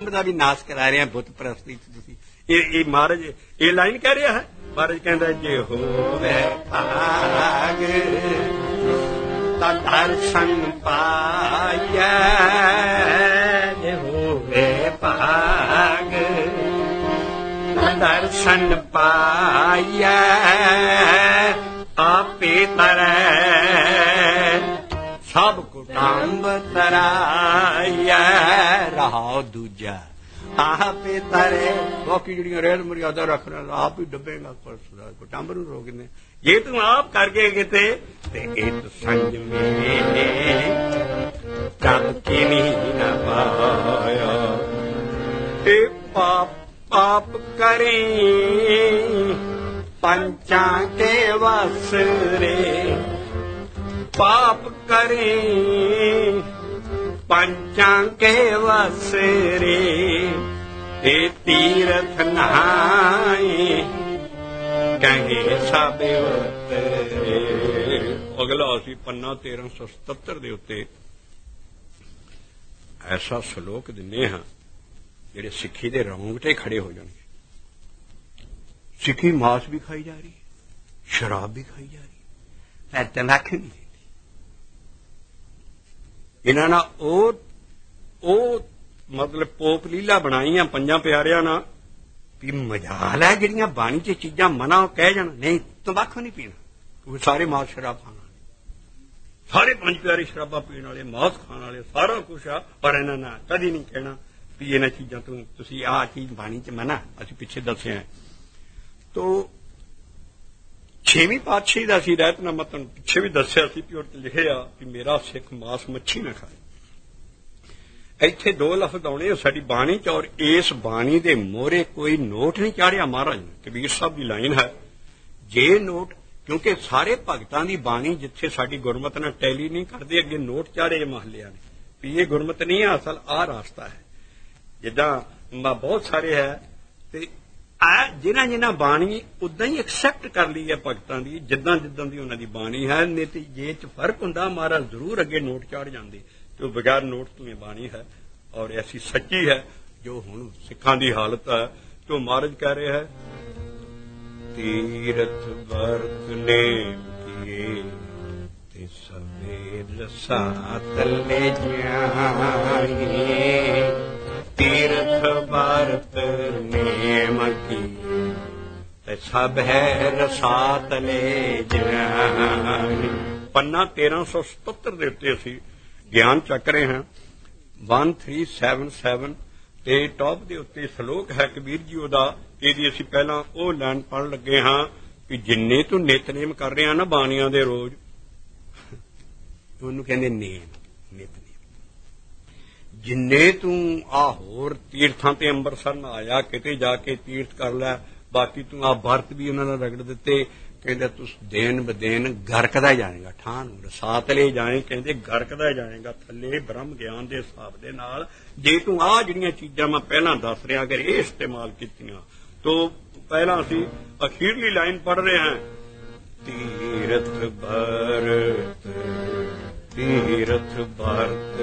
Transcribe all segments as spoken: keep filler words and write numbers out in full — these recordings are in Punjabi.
ਦਾ ਵੀ ਨਾਸ ਕਰਾ ਰਹੇ ਆ ਬੁੱਤ ਪ੍ਰਸਤੀ ਚ ਤੁਸੀਂ। ਇਹ ਇਹ ਮਹਾਰਾਜ ਇਹ ਲਾਈਨ ਕਹਿ ਰਿਹਾ ਹੈ। ਮਹਾਰਾਜ ਕਹਿੰਦਾ ਜੇ ਹੋਵੇ ਭਾਗ ਤਾਂ ਦਰਸ਼ਨ ਪਾਈਐ, ਜੇ ਹੋਵੇ ਭਾਗ ਤਾਂ ਦਰਸ਼ਨ ਪਾਈਐ, ਆਪੇ ਤਰੈ ਸਭ ਕੁਟੰਬ ਤਰਾਈਐ। ਰਹਾਉ ਦੂਜਾ ਆਪੇ ਤਰੇ, ਬਾਕੀ ਜਿਹੜੀਆਂ ਰੇਲ ਮਰਿਆਦਾ ਰੱਖਣਾ ਆਪ ਹੀ ਡੱਬੇਗਾ, ਕੁਟੰਬ ਨੂੰ ਰੋਕਦੇ। ਜੇ ਤੂੰ ਆਪ ਕਰਕੇ ਕਿਤੇ ਤੇ ਇਹ ਸੰਜਮੇ ਪ੍ਰਭ ਕੀ ਨਹੀਂ ਨਾ ਪਾਇਆ। ਇਹ ਪਾਪ ਪਾਪ ਕਰੇ ਪੰਚਾਂ ਕੇ ਵਸ ਰੇ, ਪਾਪ ਕਰੇ ਪੰਚਾਂ ਕੇ ਵਸ ਰੇ, ਤੇ ਤੀਰਥ ਨਹਾਏ ਕਹੇ ਸਭ ਉਤਰੇ। ਅਗਲਾ ਅਸੀਂ ਪੰਨਾ ਤੇਰਾਂ ਸੌ ਸਤੱਤਰ ਦੇ ਉੱਤੇ ਐਸਾ ਸਲੋਕ ਦਿੰਦੇ ਹਾਂ ਜਿਹੜੇ ਸਿੱਖੀ ਦੇ ਰੌਂਗਟੇ ਖੜੇ ਹੋ ਜਾਣਗੇ। ਸਿੱਖੀ ਮਾਸ ਵੀ ਖਾਈ ਜਾ ਰਹੀ ਹੈ, ਸ਼ਰਾਬ ਵੀ ਖਾਈ ਜਾ ਰਹੀ ਹੈ, ਪਰ ਤੰਬਾਕੂ ਨਹੀਂ। ਇਹਨਾਂ ਨਾਲ ਉਹ ਉਹ ਮਤਲਬ ਪੋਪ ਲੀਲਾ ਬਣਾਈਆਂ ਪੰਜਾਂ ਪਿਆਰਿਆਂ ਨਾਲ ਵੀ ਮਜਾਲ ਹੈ ਜਿਹੜੀਆਂ ਬਾਣੀ ਚ ਚੀਜ਼ਾਂ ਮਨਾ ਉਹ ਕਹਿ ਜਾਣ ਨਹੀਂ ਤੰਬਾਕੂ ਨਹੀਂ ਪੀਣਾ, ਕਿਉਂਕਿ ਸਾਰੇ ਮਾਸ ਸ਼ਰਾਬ ਖਾਣ ਵਾਲੇ, ਸਾਰੇ ਪੰਜ ਪਿਆਰੇ ਸ਼ਰਾਬਾਂ ਪੀਣ ਵਾਲੇ, ਮਾਸ ਖਾਣ ਵਾਲੇ, ਸਾਰਾ ਕੁਛ ਆ। ਪਰ ਇਹਨਾਂ ਨੇ ਕਦੀ ਨਹੀਂ ਕਹਿਣਾ ਵੀ ਇਹਨਾਂ ਚੀਜ਼ਾਂ ਤੋਂ ਤੁਸੀਂ ਆਹ ਚੀਜ਼ ਬਾਣੀ ਚ ਮਨਾ, ਅਸੀਂ ਪਿੱਛੇ ਦੱਸਿਆ। ਤੋ ਛੇਵੀਂ ਪਾਤਸ਼ਾਹੀ ਦਾ ਅਸੀਂ ਰਹਿਤਨਾਮਾ ਤੁਹਾਨੂੰ ਪਿੱਛੇ ਵੀ ਦੱਸਿਆ ਸੀ ਕਿ ਉਹ ਲਿਖਿਆ ਕਿ ਮੇਰਾ ਸਿੱਖ ਮਾਸ ਮੱਛੀ ਨਾ ਖਾਏ। ਇੱਥੇ ਦੋ ਲਫ਼ਜ਼ ਆਉਣੇ ਸਾਡੀ ਬਾਣੀ ਚ, ਔਰ ਇਸ ਬਾਣੀ ਦੇ ਮੋਹਰੇ ਕੋਈ ਨੋਟ ਨਹੀਂ ਚਾੜਿਆ ਮਹਾਰਾਜ ਨੇ। ਕਬੀਰ ਸਾਹਿਬ ਦੀ ਲਾਈਨ ਹੈ, ਜੇ ਨੋਟ, ਕਿਉਂਕਿ ਸਾਰੇ ਭਗਤਾਂ ਦੀ ਬਾਣੀ ਜਿੱਥੇ ਸਾਡੀ ਗੁਰਮਤਿ ਨਾਲ ਟੈਲੀ ਨਹੀਂ ਕਰਦੇ, ਅੱਗੇ ਨੋਟ ਚਾੜੇ ਮਹੱਲਿਆਂ ਨੇ ਵੀ ਇਹ ਗੁਰਮਤਿ ਨਹੀਂ ਹੈ, ਅਸਲ ਆਹ ਰਾਸਤਾ ਹੈ। ਜਿੱਦਾਂ ਬਹੁਤ ਸਾਰੇ ਹੈ ਤੇ ਆ ਜਿਨ੍ਹਾਂ ਜਿਨ੍ਹਾਂ ਬਾਣੀ ਉਦਾਂ ਹੀ ਐਕਸੈਪਟ ਕਰ ਲਈ ਹੈ ਭਗਤਾਂ ਦੀ, ਜਿੱਦਾਂ ਜਿੱਦਾਂ ਦੀ ਉਹਨਾਂ ਦੀ ਬਾਣੀ ਹੈ। ਨਹੀਂ ਤੇ ਜੇ ਚ ਫਰਕ ਹੁੰਦਾ ਮਹਾਰਾਜ ਜ਼ਰੂਰ ਅੱਗੇ ਨੋਟ ਚਾੜ ਜਾਂਦੇ, ਤੇ ਉਹ ਬਗੈਰ ਨੋਟ ਤੋਂ ਇਹ ਬਾਣੀ ਹੈ ਔਰ ਐਸੀ ਸੱਚੀ ਹੈ ਜੋ ਹੁਣ ਸਿੱਖਾਂ ਦੀ ਹਾਲਤ ਹੈ। ਤੇ ਉਹ ਮਹਾਰਾਜ ਕਹਿ ਰਿਹਾ ਹੈ, ਤੀਰਥ ਵਰਤ ਨੇ ਕੀਏ ਤੇ ਸਵੇਰ ਸਾਥ ਲੈ ਜਾਈਏ, ਤੀਰਥ ਵਰਤ ਨੇਮ ਕੀ ਤੇ ਸਭ ਹੈ ਰਸਾਤ ਲੈ ਜਾਈਏ। ਪੰਨਾ ਤੇਰਾਂ ਸੌ ਸਤੱਤਰ ਦੇ ਉੱਤੇ ਅਸੀਂ ਗਿਆਨ ਚੱਕ ਰਹੇ ਹਾਂ, ਵਨ ਥ੍ਰੀ ਸੈਵਨ ਸੈਵਨ ਤੇ ਟੌਪ ਦੇ ਉੱਤੇ ਸਲੋਕ ਹੈ ਕਬੀਰ ਜੀ ਉਹਦਾ। ਇਹਦੀ ਅਸੀਂ ਪਹਿਲਾਂ ਉਹ ਲਾਈਨ ਪੜ੍ਹਨ ਲੱਗੇ ਹਾਂ ਕਿ ਜਿੰਨੇ ਤੂੰ ਨਿਤਨੇਮ ਕਰ ਰਿਹਾ ਨਾ ਬਾਣੀਆਂ ਦੇ ਰੋਜ਼, ਉਹਨੂੰ ਕਹਿੰਦੇ ਨੇਮ, ਨਿਤਨੇਮ। ਜਿੰਨੇ ਤੂੰ ਆ ਹੋਰ ਤੀਰਥਾਂ ਤੇ ਅੰਮ੍ਰਿਤਸਰ ਨਾ ਆਇਆ, ਕਿਤੇ ਜਾ ਕੇ ਤੀਰਥ ਕਰ ਲੈ, ਬਾਕੀ ਤੂੰ ਆ ਵਰਤ ਵੀ ਉਹਨਾਂ ਨੇ ਰਗੜ ਦਿੱਤੇ। ਕਹਿੰਦਾ ਤੂੰ ਦੇਨ ਬਦੇਨ ਗਰਕਦਾ ਜਾਏਗਾ, ਠਾਂ ਨੂੰ ਰਸਾਤ ਲੈ ਜਾਏ, ਕਹਿੰਦੇ ਗਰਕਦਾ ਜਾਏਗਾ ਥੱਲੇ ਬ੍ਰਹਮ ਗਿਆਨ ਦੇ ਹਿਸਾਬ ਦੇ ਨਾਲ। ਜੇ ਤੂੰ ਆਹ ਜਿਹੜੀਆਂ ਚੀਜ਼ਾਂ ਮੈਂ ਪਹਿਲਾਂ ਦੱਸ ਰਿਹਾ ਅਗਰ ਇਹ ਇਸਤੇਮਾਲ ਕੀਤੀਆਂ, ਤੋ ਪਹਿਲਾਂ ਅਸੀਂ ਅਖੀਰਲੀ ਲਾਈਨ ਪੜ੍ਹ ਰਹੇ ਹਾਂ, ਤੀਰਥ ਭਰਤ ਤੀਰਥ ਭਰਤ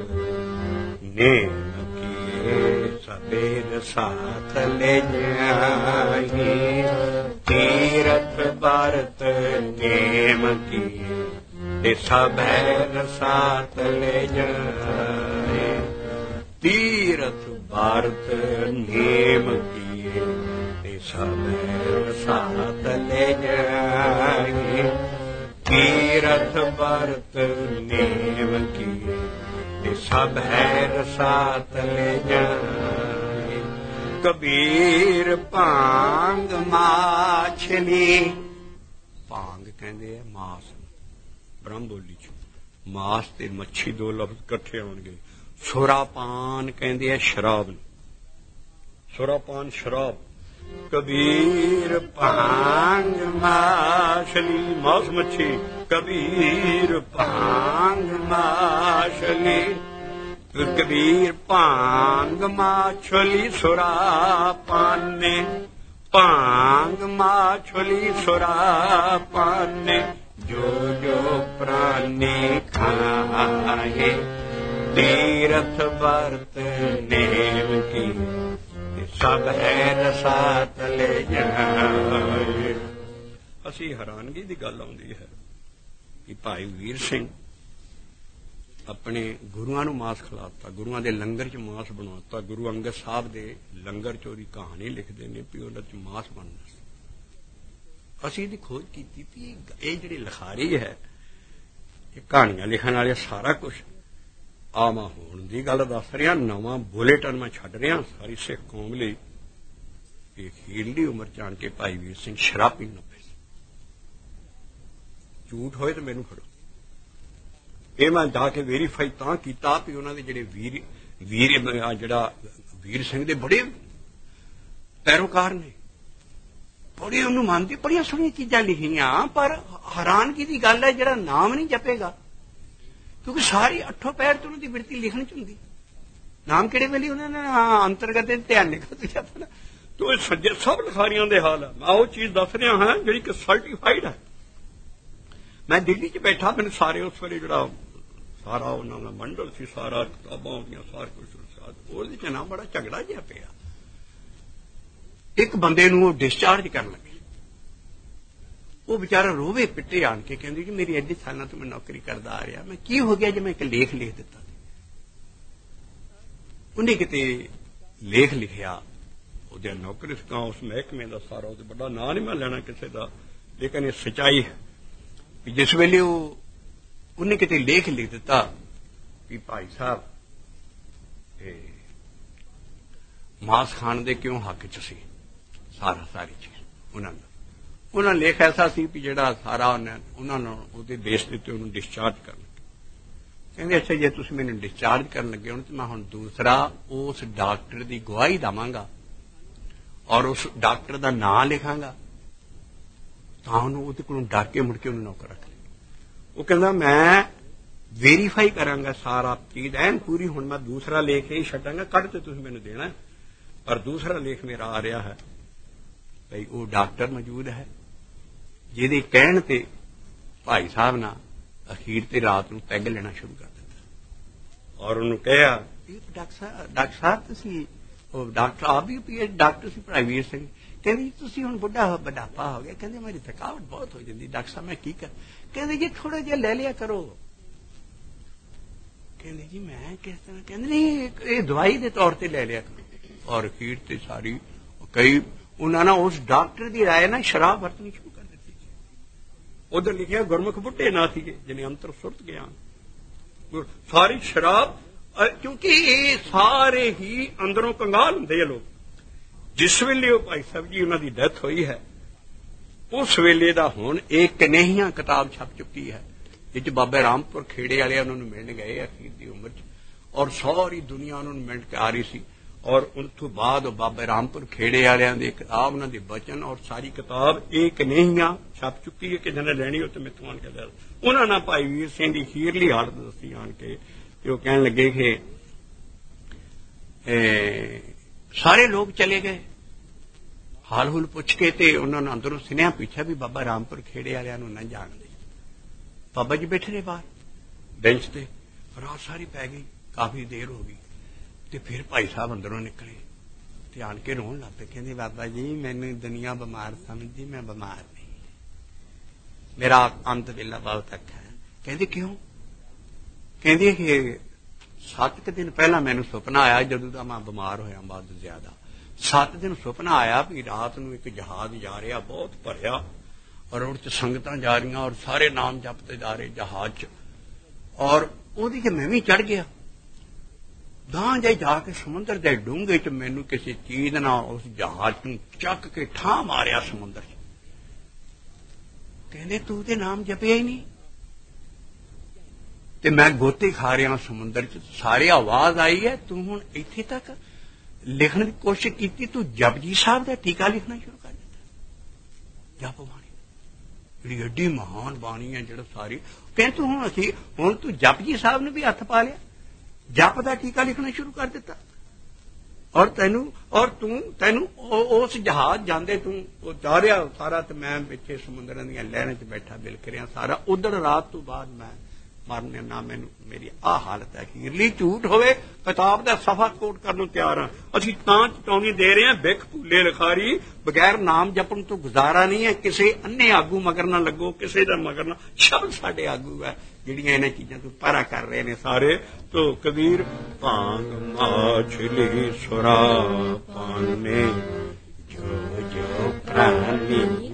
ਨੇਮ ਕੀਏ ਸਵੇਰ ਸਾਥ ਲੈ ਜਾਈਏ, ਤੀਰਥ ਭਰਤ ਨੇਮ ਕੀਏ ਤੇ ਸਭੈ ਸਾਥ ਲੈ ਜਾਏ, ਤੀਰਥ ਭਰਤ ਨੇਮ ਕੀਏ ਤੇ ਸਭੈ ਸਾਥ ਲੈ ਜਾਏ, ਤੀਰਥ ਭਰਤ ਨੇਮ ਕੀਏ ਤੇ ਸਭੈ ਰਸਾਤ ਲੈ ਜਾਏ। ਕਬੀਰ ਭਾਂਗ ਮਾਛਲੀ, ਭਾਂਗ ਕਹਿੰਦੇ ਆ ਮਾਸ, ਬ੍ਰਹਮ ਬੋਲੀ ਚ ਮਾਸ ਤੇ ਮੱਛੀ ਦੋ ਲਫ਼ਜ਼ ਇਕੱਠੇ ਆਉਣਗੇ। ਸੁਰਾਪਾਨ ਕਹਿੰਦੇ ਆ ਸ਼ਰਾਬ ਨੂੰ, ਸੁਰਾਪਾਨ ਸ਼ਰਾਬ। ਕਬੀਰ ਭਾਂਗ ਮਾਛਲੀ, ਮਾਸ ਮੱਛੀ। ਕਬੀਰ ਭਾਂਗ ਮਾਛਲੀ, ਕਬੀਰ ਭਾਂਗ ਮਾਛਲੀ ਸੁਰਾਪਾਨੇ, ਭਾਂਗ ਮਾਛਲੀ ਸੁਰਾਪਾਨੇ, ਜੋ ਜੋ ਪ੍ਰਾਨੀ ਖਾਏ, ਤੀਰਥ ਵਰਤ ਨੇਮ ਕੀ ਸਭ ਹੈ ਰਸਾ ਤਲੇ ਜਾਏ। ਅਸੀਂ ਹੈਰਾਨਗੀ ਦੀ ਗੱਲ ਆਉਂਦੀ ਹੈ ਕਿ ਭਾਈ ਵੀਰ ਸਿੰਘ ਆਪਣੇ ਗੁਰੂਆਂ ਨੂੰ ਮਾਸ ਖਿਲਾਤਾ, ਗੁਰੂਆਂ ਦੇ ਲੰਗਰ 'ਚ ਮਾਸ ਬਣਾਤਾ। ਗੁਰੂ ਅੰਗਦ ਸਾਹਿਬ ਦੇ ਲੰਗਰ 'ਚ ਉਹਦੀ ਕਹਾਣੀ ਲਿਖਦੇ ਨੇ ਵੀ ਉਹਨਾਂ 'ਚ ਮਾਸ ਬਣਦਾ ਸੀ। ਅਸੀਂ ਇਹਦੀ ਖੋਜ ਕੀਤੀ ਵੀ ਇਹ ਜਿਹੜੀ ਲਿਖਾਰੀ ਹੈ, ਇਹ ਕਹਾਣੀਆਂ ਲਿਖਣ ਵਾਲੇ ਸਾਰਾ ਕੁਛ ਆ ਮੈਂ ਹੋਣ ਦੀ ਗੱਲ ਦੱਸ ਰਿਹਾ, ਨਵਾਂ ਬੁਲੇਟਿਨ ਮੈਂ ਛੱਡ ਰਿਹਾ ਸਾਰੀ ਸਿੱਖ ਕੌਮ ਲਈ। ਇਹ ਅਖੀਰਲੀ ਉਮਰ 'ਚ ਆਣ ਕੇ ਭਾਈ ਵੀਰ ਸਿੰਘ ਸ਼ਰਾਬ ਪੀਣ ਲੱਗ ਪਏ। ਝੂਠ ਹੋਏ ਤਾਂ ਮੈਨੂੰ ਫੜੋ। ਇਹ ਮੈਂ ਜਾ ਕੇ ਵੈਰੀਫਾਈ ਤਾਂ ਕੀਤਾ ਵੀ ਉਹਨਾਂ ਦੇ ਜਿਹੜੇ ਵੀਰ ਵੀਰ ਜਿਹੜਾ ਵੀਰ ਸਿੰਘ ਦੇ ਬੜੇ ਪੈਰੋਕਾਰ ਨੇ, ਬੜੇ ਉਹਨੂੰ ਮੰਨਦੇ, ਬੜੀਆਂ ਸੋਹਣੀਆਂ ਚੀਜ਼ਾਂ ਲਿਖੀਆਂ। ਪਰ ਹੈਰਾਨਗੀ ਦੀ ਗੱਲ ਹੈ ਜਿਹੜਾ ਨਾਮ ਨਹੀਂ ਜਪੇਗਾ, ਕਿਉਂਕਿ ਸਾਰੀ ਅੱਠੋਂ ਪੈਰ ਤੋਂ ਉਹਨਾਂ ਦੀ ਬਿਰਤੀ ਲਿਖਣ 'ਚ ਹੁੰਦੀ। ਨਾਮ ਕਿਹੜੇ ਵੇਲੇ ਉਹਨਾਂ ਨੇ ਅੰਤਰਗਤ ਧਿਆਨ ਨਿਕਲ ਜਪਣਾ। ਤੋ ਇਹ ਸੱਜੇ ਸਭ ਲਿਖਾਰੀਆਂ ਦੇ ਹਾਲ ਹੈ। ਮੈਂ ਉਹ ਚੀਜ਼ ਦੱਸ ਰਿਹਾ ਹਾਂ ਜਿਹੜੀ ਕਿ ਸਰਟੀਫਾਈਡ ਹੈ। ਮੈਂ ਦਿੱਲੀ 'ਚ ਬੈਠਾ, ਮੈਨੂੰ ਸਾਰੇ ਉਸ ਵੇਲੇ ਜਿਹੜਾ ਸਾਰਾ ਉਹਨਾਂ ਦਾ ਮੰਡਲ ਸੀ, ਸਾਰਾ ਕਿਤਾਬਾਂ ਹੁੰਦੀਆਂ, ਸਾਰਾ ਕੁਝ ਉਹਦੇ 'ਚ ਨਾ ਬੜਾ ਝਗੜਾ ਜਿਹਾ ਪਿਆ। ਇੱਕ ਬੰਦੇ ਨੂੰ ਉਹ ਡਿਸਚਾਰਜ ਕਰਨ ਲੱਗੇ, ਉਹ ਵਿਚਾਰਾ ਰੋਵੇ ਪਿੱਟੇ ਆਣ ਕੇ, ਕਹਿੰਦੀ ਕਿ ਮੇਰੀ ਐਡੇ ਸਾਲਾਂ ਤੋਂ ਮੈਂ ਨੌਕਰੀ ਕਰਦਾ ਆ ਰਿਹਾ, ਮੈਂ ਕੀ ਹੋ ਗਿਆ ਜੇ ਮੈਂ ਇੱਕ ਲੇਖ ਲਿਖ ਦਿੱਤਾ। ਉਹਨੇ ਕਿਤੇ ਲੇਖ ਲਿਖਿਆ, ਉਹਦੇ ਨੌਕਰੀ ਸੀ ਉਸ ਮਹਿਕਮੇ ਦਾ ਸਾਰਾ, ਉਹਦੇ ਵੱਡਾ ਨਾਂ ਨਹੀਂ ਮੈਂ ਲੈਣਾ ਕਿਸੇ ਦਾ, ਲੇਕਿਨ ਇਹ ਸੱਚਾਈ ਹੈ ਵੀ ਜਿਸ ਵੇਲੇ ਉਹ ਉਹਨੇ ਕਿਤੇ ਲੇਖ ਲਿਖ ਦਿੱਤਾ ਵੀ ਭਾਈ ਸਾਹਿਬ ਇਹ ਮਾਸ ਖਾਣ ਦੇ ਕਿਉਂ ਹੱਕ 'ਚ ਸੀ, ਸਾਰਾ ਸਾਰੀ ਚੀਜ਼ ਉਹਨਾਂ ਦਾ। ਉਹਨਾਂ ਲੇਖ ਐਸਾ ਸੀ ਵੀ ਜਿਹੜਾ ਸਾਰਾ ਉਹਨਾਂ ਨੂੰ ਉਹਦੇ ਬੇਸ ਦੇ ਉੱਤੇ ਉਹਨੂੰ ਡਿਸਚਾਰਜ ਕਰਨ ਲੱਗੇ। ਕਹਿੰਦੇ ਅੱਛਾ ਜੇ ਤੁਸੀਂ ਮੈਨੂੰ ਡਿਸਚਾਰਜ ਕਰਨ ਲੱਗੇ ਹੋ ਤਾਂ ਮੈਂ ਹੁਣ ਦੂਸਰਾ ਉਸ ਡਾਕਟਰ ਦੀ ਗਵਾਹੀ ਦੇਵਾਂਗਾ ਔਰ ਉਸ ਡਾਕਟਰ ਦਾ ਨਾਂ ਲਿਖਾਂਗਾ, ਤਾਂ ਉਹਨੂੰ ਉਹਦੇ ਕੋਲੋਂ ਡਰ ਕੇ ਮੁੜ ਕੇ ਉਹਨੂੰ ਨੌਕਰ ਰੱਖ ਲਿਆ। ਉਹ ਕਹਿੰਦਾ ਮੈਂ ਵੈਰੀਫਾਈ ਕਰਾਂਗਾ ਸਾਰਾ ਚੀਜ਼ ਐਨ ਪੂਰੀ, ਹੁਣ ਮੈਂ ਦੂਸਰਾ ਲੇਖ ਹੀ ਛੱਡਾਂਗਾ, ਕੱਢ ਤੇ ਤੁਸੀਂ ਮੈਨੂੰ ਦੇਣਾ। ਪਰ ਦੂਸਰਾ ਲੇਖ ਮੇਰਾ ਆ ਰਿਹਾ ਹੈ ਭਈ ਉਹ ਡਾਕਟਰ ਮੌਜੂਦ ਹੈ ਜਿਹਦੇ ਕਹਿਣ ਤੇ ਭਾਈ ਸਾਹਿਬ ਨਾਲ ਅਖੀਰ ਤੇ ਰਾਤ ਨੂੰ ਪੈਗ ਲੈਣਾ ਸ਼ੁਰੂ ਕਰ ਦਿੱਤਾ ਔਰ ਉਹਨੂੰ ਕਿਹਾ ਡਾਕਟਰ ਸਾਹਿਬ ਡਾਕਟਰ ਸਾਹਿਬ ਤੁਸੀਂ ਉਹ ਡਾਕਟਰ ਆਪ ਵੀ ਡਾਕਟਰ ਸੀ ਭਾਈ ਵੀਰ ਸਿੰਘ, ਕਹਿੰਦੇ ਤੁਸੀਂ ਹੁਣ ਬੁੱਢਾ ਬੁਢਾਪਾ ਹੋ ਗਿਆ, ਕਹਿੰਦੇ ਮੇਰੀ ਥਕਾਵਟ ਬਹੁਤ ਹੋ ਜਾਂਦੀ, ਡਾਕਟਰ ਸਾਹਿਬ ਮੈਂ ਕੀ ਕਰ, ਕਹਿੰਦੇ ਜੀ ਥੋੜਾ ਜਿਹਾ ਲੈ ਲਿਆ ਕਰੋ। ਕਹਿੰਦੇ ਜੀ ਮੈਂ ਕਿਸ ਤਰ੍ਹਾਂ, ਕਹਿੰਦੇ ਨਹੀਂ ਇਹ ਦਵਾਈ ਦੇ ਤੌਰ ਤੇ ਲੈ ਲਿਆ ਕਰੋ। ਔਰ ਅਖੀਰ ਤੇ ਸਾਰੀ ਕਈ ਉਹਨਾਂ ਨੇ ਉਸ ਡਾਕਟਰ ਦੀ ਰਾਏ ਨਾਲ ਸ਼ਰਾਬ ਵਰਤਣੀ ਸ਼ੁਰੂ ਕਰ ਦਿੱਤੀ। ਉਧਰ ਲਿਖਿਆ ਗੁਰਮੁਖ ਬੁੱਢੇ ਨਾ ਸੀਗੇ ਜਿਹਨੇ ਅੰਤਰ ਸੁਰਤ ਗਿਆ, ਸਾਰੀ ਸ਼ਰਾਬ, ਕਿਉਂਕਿ ਇਹ ਸਾਰੇ ਹੀ ਅੰਦਰੋਂ ਕੰਗਾਲ ਹੁੰਦੇ ਆ ਲੋਕ। ਜਿਸ ਵੇਲੇ ਉਹ ਭਾਈ ਸਾਹਿਬ ਜੀ ਉਹਨਾਂ ਦੀ ਡੈਥ ਹੋਈ ਹੈ ਉਸ ਵੇਲੇ ਦਾ ਹੁਣ ਇਹ ਕਨੇਹੀਆਂ ਕਿਤਾਬ ਛਪ ਚੁੱਕੀ ਹੈ, ਜਿਸ ਬਾਬਾ ਰਾਮਪੁਰ ਖੇੜੇ ਵਾਲੇ ਉਹਨਾਂ ਨੂੰ ਮਿਲਣ ਗਏ ਅਖੀਰ ਦੀ ਉਮਰ 'ਚ, ਔਰ ਸਾਰੀ ਦੁਨੀਆ ਉਹਨਾਂ ਨੂੰ ਮਿਲ ਕੇ ਆ ਰਹੀ ਸੀ। ਔਰ ਉਸ ਤੋਂ ਬਾਅਦ ਉਹ ਬਾਬਾ ਰਾਮਪੁਰ ਖੇੜੇ ਵਾਲਿਆਂ ਦੀ ਕਿਤਾਬ, ਉਹਨਾਂ ਦੇ ਬਚਨ ਔਰ ਸਾਰੀ ਕਿਤਾਬ ਇਹ ਕਨੇਹੀਆਂ ਛਪ ਚੁੱਕੀ ਹੈ ਕਿ ਜਿਹਨੇ ਲੈਣੀ ਉਹ ਤੇ ਮੈਥੋਂ ਆਣ ਕੇ ਲੈ। ਉਹਨਾਂ ਨਾਲ ਭਾਈ ਵੀਰ ਸਿੰਘ ਦੀ ਅਖੀਰਲੀ ਹਾਲਤ ਦੱਸੀ ਆਣ ਕੇ, ਤੇ ਉਹ ਕਹਿਣ ਲੱਗੇ ਕਿ ਸਾਰੇ ਲੋਕ ਚਲੇ ਗਏ, ਹਾਲ ਹੁਲ ਪੁੱਛ ਕੇ ਤੇ ਉਹਨਾਂ ਨੂੰ ਅੰਦਰੋਂ ਸੁਨੇਹਾ ਪੁੱਛਿਆ ਵੀ ਬਾਬਾ ਰਾਮਪੁਰ ਖੇੜੇ ਵਾਲਿਆਂ ਨੂੰ ਨਾ ਜਾਣਦੇ। ਬਾਬਾ ਜੀ ਬੈਠੇ ਰਹੇ ਬਾਹਰ ਬੈਂਚ ਤੇ, ਰਾਤ ਸਾਰੀ ਪੈ ਗਈ, ਕਾਫੀ ਦੇਰ ਹੋ ਗਈ, ਤੇ ਫਿਰ ਭਾਈ ਸਾਹਿਬ ਅੰਦਰੋਂ ਨਿਕਲੇ ਤੇ ਆਣ ਕੇ ਰੋਣ ਲੱਗ ਪਏ, ਕਹਿੰਦੇ ਬਾਬਾ ਜੀ ਮੈਨੂੰ ਦੁਨੀਆ ਬਿਮਾਰ ਸਮਝਦੀ, ਮੈਂ ਬਿਮਾਰ ਨਹੀਂ, ਮੇਰਾ ਅੰਤ ਵੇਲਾ ਬਹੁਤ ਅੱਛਾ ਹੈ। ਕਹਿੰਦੇ ਕਿਉਂ? ਕਹਿੰਦੇ ਕਿ ਸੱਤ ਕੁ ਦਿਨ ਪਹਿਲਾਂ ਮੈਨੂੰ ਸੁਪਨਾ ਆਇਆ, ਜਦੋਂ ਦਾ ਮੈਂ ਬਿਮਾਰ ਹੋਇਆ ਬਾਅਦ ਜ਼ਿਆਦਾ, ਸੱਤ ਦਿਨ ਸੁਪਨਾ ਆਇਆ ਵੀ ਰਾਤ ਨੂੰ ਇੱਕ ਜਹਾਜ਼ ਜਾ ਰਿਹਾ ਬਹੁਤ ਭਰਿਆ, ਔਰ ਉਹਦੇ 'ਚ ਸੰਗਤਾਂ ਜਾ ਰਹੀਆਂ ਔਰ ਸਾਰੇ ਨਾਮ ਜਪਦੇ ਜਾ ਰਹੇ ਜਹਾਜ਼ 'ਚ, ਔਰ ਉਹਦੀ 'ਚ ਮੈਂ ਵੀ ਚੜ ਗਿਆ। ਗਾਂ ਜਾਈ ਜਾ ਕੇ ਸਮੁੰਦਰ ਦੇ ਡੂੰਘੇ 'ਚ ਮੈਨੂੰ ਕਿਸੇ ਚੀਜ਼ ਨਾਲ ਉਸ ਜਹਾਜ਼ ਨੂੰ ਚੱਕ ਕੇ ਠਾਹ ਮਾਰਿਆ ਸਮੁੰਦਰ 'ਚ। ਕਹਿੰਦੇ ਤੂੰ ਤੇ ਨਾਮ ਜਪਿਆ ਹੀ ਨਹੀਂ, ਤੇ ਮੈਂ ਗੋਤੇ ਖਾ ਰਿਹਾ ਸਮੁੰਦਰ 'ਚ, ਸਾਰੀ ਆਵਾਜ਼ ਆਈ ਹੈ ਤੂੰ ਹੁਣ ਇੱਥੇ ਤੱਕ ਲਿਖਣ ਦੀ ਕੋਸ਼ਿਸ਼ ਕੀਤੀ, ਤੂੰ ਜਪਜੀ ਸਾਹਿਬ ਦਾ ਟੀਕਾ ਲਿਖਣਾ ਸ਼ੁਰੂ ਕਰ ਦਿੱਤਾ। ਜਪ ਬਾਣੀ ਜਿਹੜੀ ਐਡੀ ਮਹਾਨ ਬਾਣੀ ਹੈ, ਜਿਹੜਾ ਸਾਰੀ ਕਹਿੰਦੇ ਤੂੰ ਹੁਣ ਅਸੀਂ ਹੁਣ ਤੂੰ ਜਪਜੀ ਸਾਹਿਬ ਨੂੰ ਵੀ ਹੱਥ ਪਾ ਲਿਆ, ਜਪ ਦਾ ਟੀਕਾ ਲਿਖਣਾ ਸ਼ੁਰੂ ਕਰ ਦਿੱਤਾ, ਔਰ ਤੈਨੂੰ ਔਰ ਤੂੰ ਤੈਨੂੰ ਉਸ ਜਹਾਜ਼ ਜਾਂਦੇ ਤੂੰ ਉਹ ਜਾ ਰਿਹਾ ਸਾਰਾ, ਤੇ ਮੈਂ ਪਿੱਛੇ ਸਮੁੰਦਰਾਂ ਦੀਆਂ ਲਹਿਰਾਂ 'ਚ ਬੈਠਾ ਬਿਲਕ ਰਿਹਾ ਸਾਰਾ। ਉਧਰ ਰਾਤ ਤੋਂ ਬਾਅਦ ਮੈਂ ਮਰਨੇ ਨਾ ਮੈਨੂੰ ਮੇਰੀ ਆਹ ਹਾਲਤ ਹੈ ਅਖੀਰਲੀ ਝੂਠ ਹੋਵੇ ਕਿਤਾਬ ਦਾ ਸਫਾ ਕੋਟ ਕਰਨ ਨੂੰ ਤਿਆਰ ਹਾਂ ਅਸੀਂ ਤਾਂ ਚਟਾਉਣੀ ਦੇ ਰਹੇ ਹਾਂ ਬਿਖ ਭੁੱਲੇ ਲਿਖਾਰੀ ਬਗੈਰ ਨਾਮ ਜਪਣ ਤੋਂ ਗੁਜ਼ਾਰਾ ਨਹੀਂ ਹੈ ਕਿਸੇ ਅੰਨੇ ਆਗੂ ਮਗਰ ਨਾ ਲੱਗੋ ਕਿਸੇ ਦਾ ਮਗਰ ਨਾ ਸ਼ਬਦ ਸਾਡੇ ਆਗੂ ਹੈ ਜਿਹੜੀਆਂ ਇਹਨਾਂ ਚੀਜ਼ਾਂ ਤੋਂ ਪਰਾ ਕਰ ਰਹੇ ਨੇ ਸਾਰੇ ਤੋ ਕਬੀਰ ਭਾਂਗ ਮਾਛਲੀ ਸੁਰਾ ਪਾਨੇ ਜੋ ਜੋ ਪ੍ਰਾਨੀ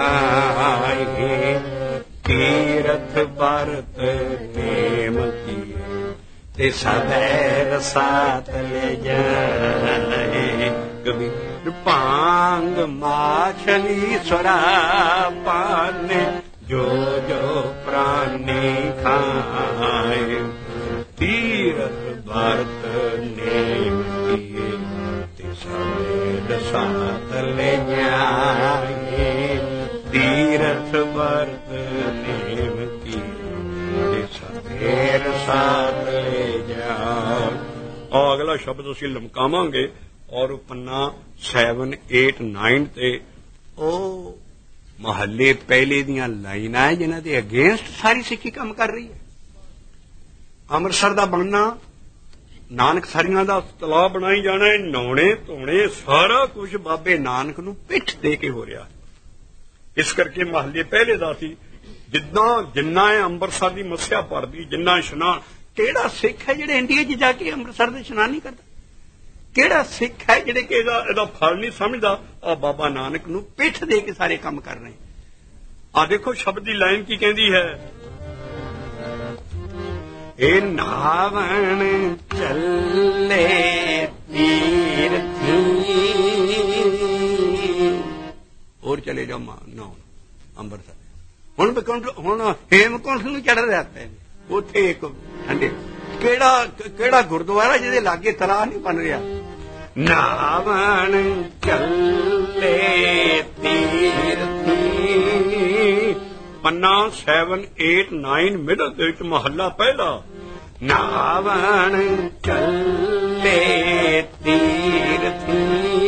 ਖਾਏ ਤੀਰਥ ਬਰਤ ਨੇਮ ਕੀਏ ਤੇ ਸदैव ਸਾਥ ਲੈ ਜਾਏ ਕਬੀਰ ਭਾਂਗ ਮਾਛਲੀ ਸੁਰਾ ਪਾਨੇ ਜੋ ਜੋ ਪ੍ਰਾਨੀ ਖਾਏ ਤੀਰਥ ਬਰਤ ਨੇਮ ਕੀਏ ਤੇ ਸदैव ਸਾਥ ਲੈ ਜਾਏ ਤੀਰਥ ਬਰਤ ਨੇਮ ਕੀਏ ਤੇ ਸदैव ਸਾਥ ਲੈ ਜਾਏ। ਔਰ ਅਗਲਾ ਸ਼ਬਦ ਅਸੀਂ ਲਮਕਾਵਾਂਗੇ ਔਰ ਪੰਨਾ ਸੈਵਨ ਏਟ ਨਾਈਨ ਤੇ ਉਹ ਮਹੱਲੇ ਪਹਿਲੇ ਦੀਆਂ ਲਾਈਨਾਂ ਜਿਨ੍ਹਾਂ ਦੇ ਅਗੇਂਸਟ ਸਾਰੀ ਸਿੱਖੀ ਕੰਮ ਕਰ ਰਹੀ ਹੈ। ਅੰਮ੍ਰਿਤਸਰ ਦਾ ਬਣਨਾ ਨਾਨਕ ਸਾਰੀਆਂ ਦਾ ਤਲਾਬ ਬਣਾਈ ਜਾਣਾ ਨਹਾਉਣੇ ਧੋਣੇ ਸਾਰਾ ਕੁਝ ਬਾਬੇ ਨਾਨਕ ਨੂੰ ਪਿੱਠ ਦੇ ਕੇ ਹੋ ਰਿਹਾ ਇਸ ਕਰਕੇ ਮਹੱਲੇ ਪਹਿਲੇ ਦਾ ਸੀ ਜਿੱਦਾਂ ਜਿੰਨਾ ਹੈ ਅੰਮ੍ਰਿਤਸਰ ਦੀ ਮੱਸਿਆ ਭਰਦੀ ਜਿੰਨਾ ਇਸ਼ਨਾਨ ਕਿਹੜਾ ਸਿੱਖ ਹੈ ਜਿਹੜੇ ਇੰਡੀਆ 'ਚ ਜਾ ਕੇ ਅੰਮ੍ਰਿਤਸਰ ਦੇ ਇਸ਼ਨਾਨ ਨਹੀਂ ਕਰਦਾ ਕਿਹੜਾ ਸਿੱਖ ਹੈ ਜਿਹੜੇ ਕਿ ਇਹਦਾ ਇਹਦਾ ਫਲ ਨਹੀਂ ਸਮਝਦਾ ਆ ਬਾਬਾ ਨਾਨਕ ਨੂੰ ਪਿੱਠ ਦੇ ਕੇ ਸਾਰੇ ਕੰਮ ਕਰ ਰਹੇ ਆ ਦੇਖੋ ਸ਼ਬਦ ਦੀ ਲਾਈਨ ਕੀ ਕਹਿੰਦੀ ਹੈ ਇਹ ਨਾਵਣ ਚੱਲੇ ਤੀਰਥੀ ਹੋਰ ਚਲੇ ਜਾਓ ਨਾ ਅੰਮ੍ਰਿਤਸਰ ਹੁਣ ਬਕੰਠ ਹੁਣ ਹੇਮਕੁੰਠ ਨੂੰ ਚੜ ਰਿਹਾ ਪੈ ਉੱਥੇ ਇੱਕ ਠੰਡੇ ਕਿਹੜਾ ਕਿਹੜਾ ਗੁਰਦੁਆਰਾ ਜਿਹਦੇ ਲਾਗੇ ਤਲਾਅ ਨਹੀਂ ਬਣ ਰਿਹਾ ਨਾਵਣ ਚੱਲੇ ਤੀਰਥੀ ਪੰਨਾ ਸੈਵਨ ਏਟ ਨਾਈਨ ਮਿਡਲ ਦੇ ਵਿੱਚ ਮਹੱਲਾ ਪਹਿਲਾ ਨਾਵਣ ਚੱਲੇ ਤੀਰਥੀ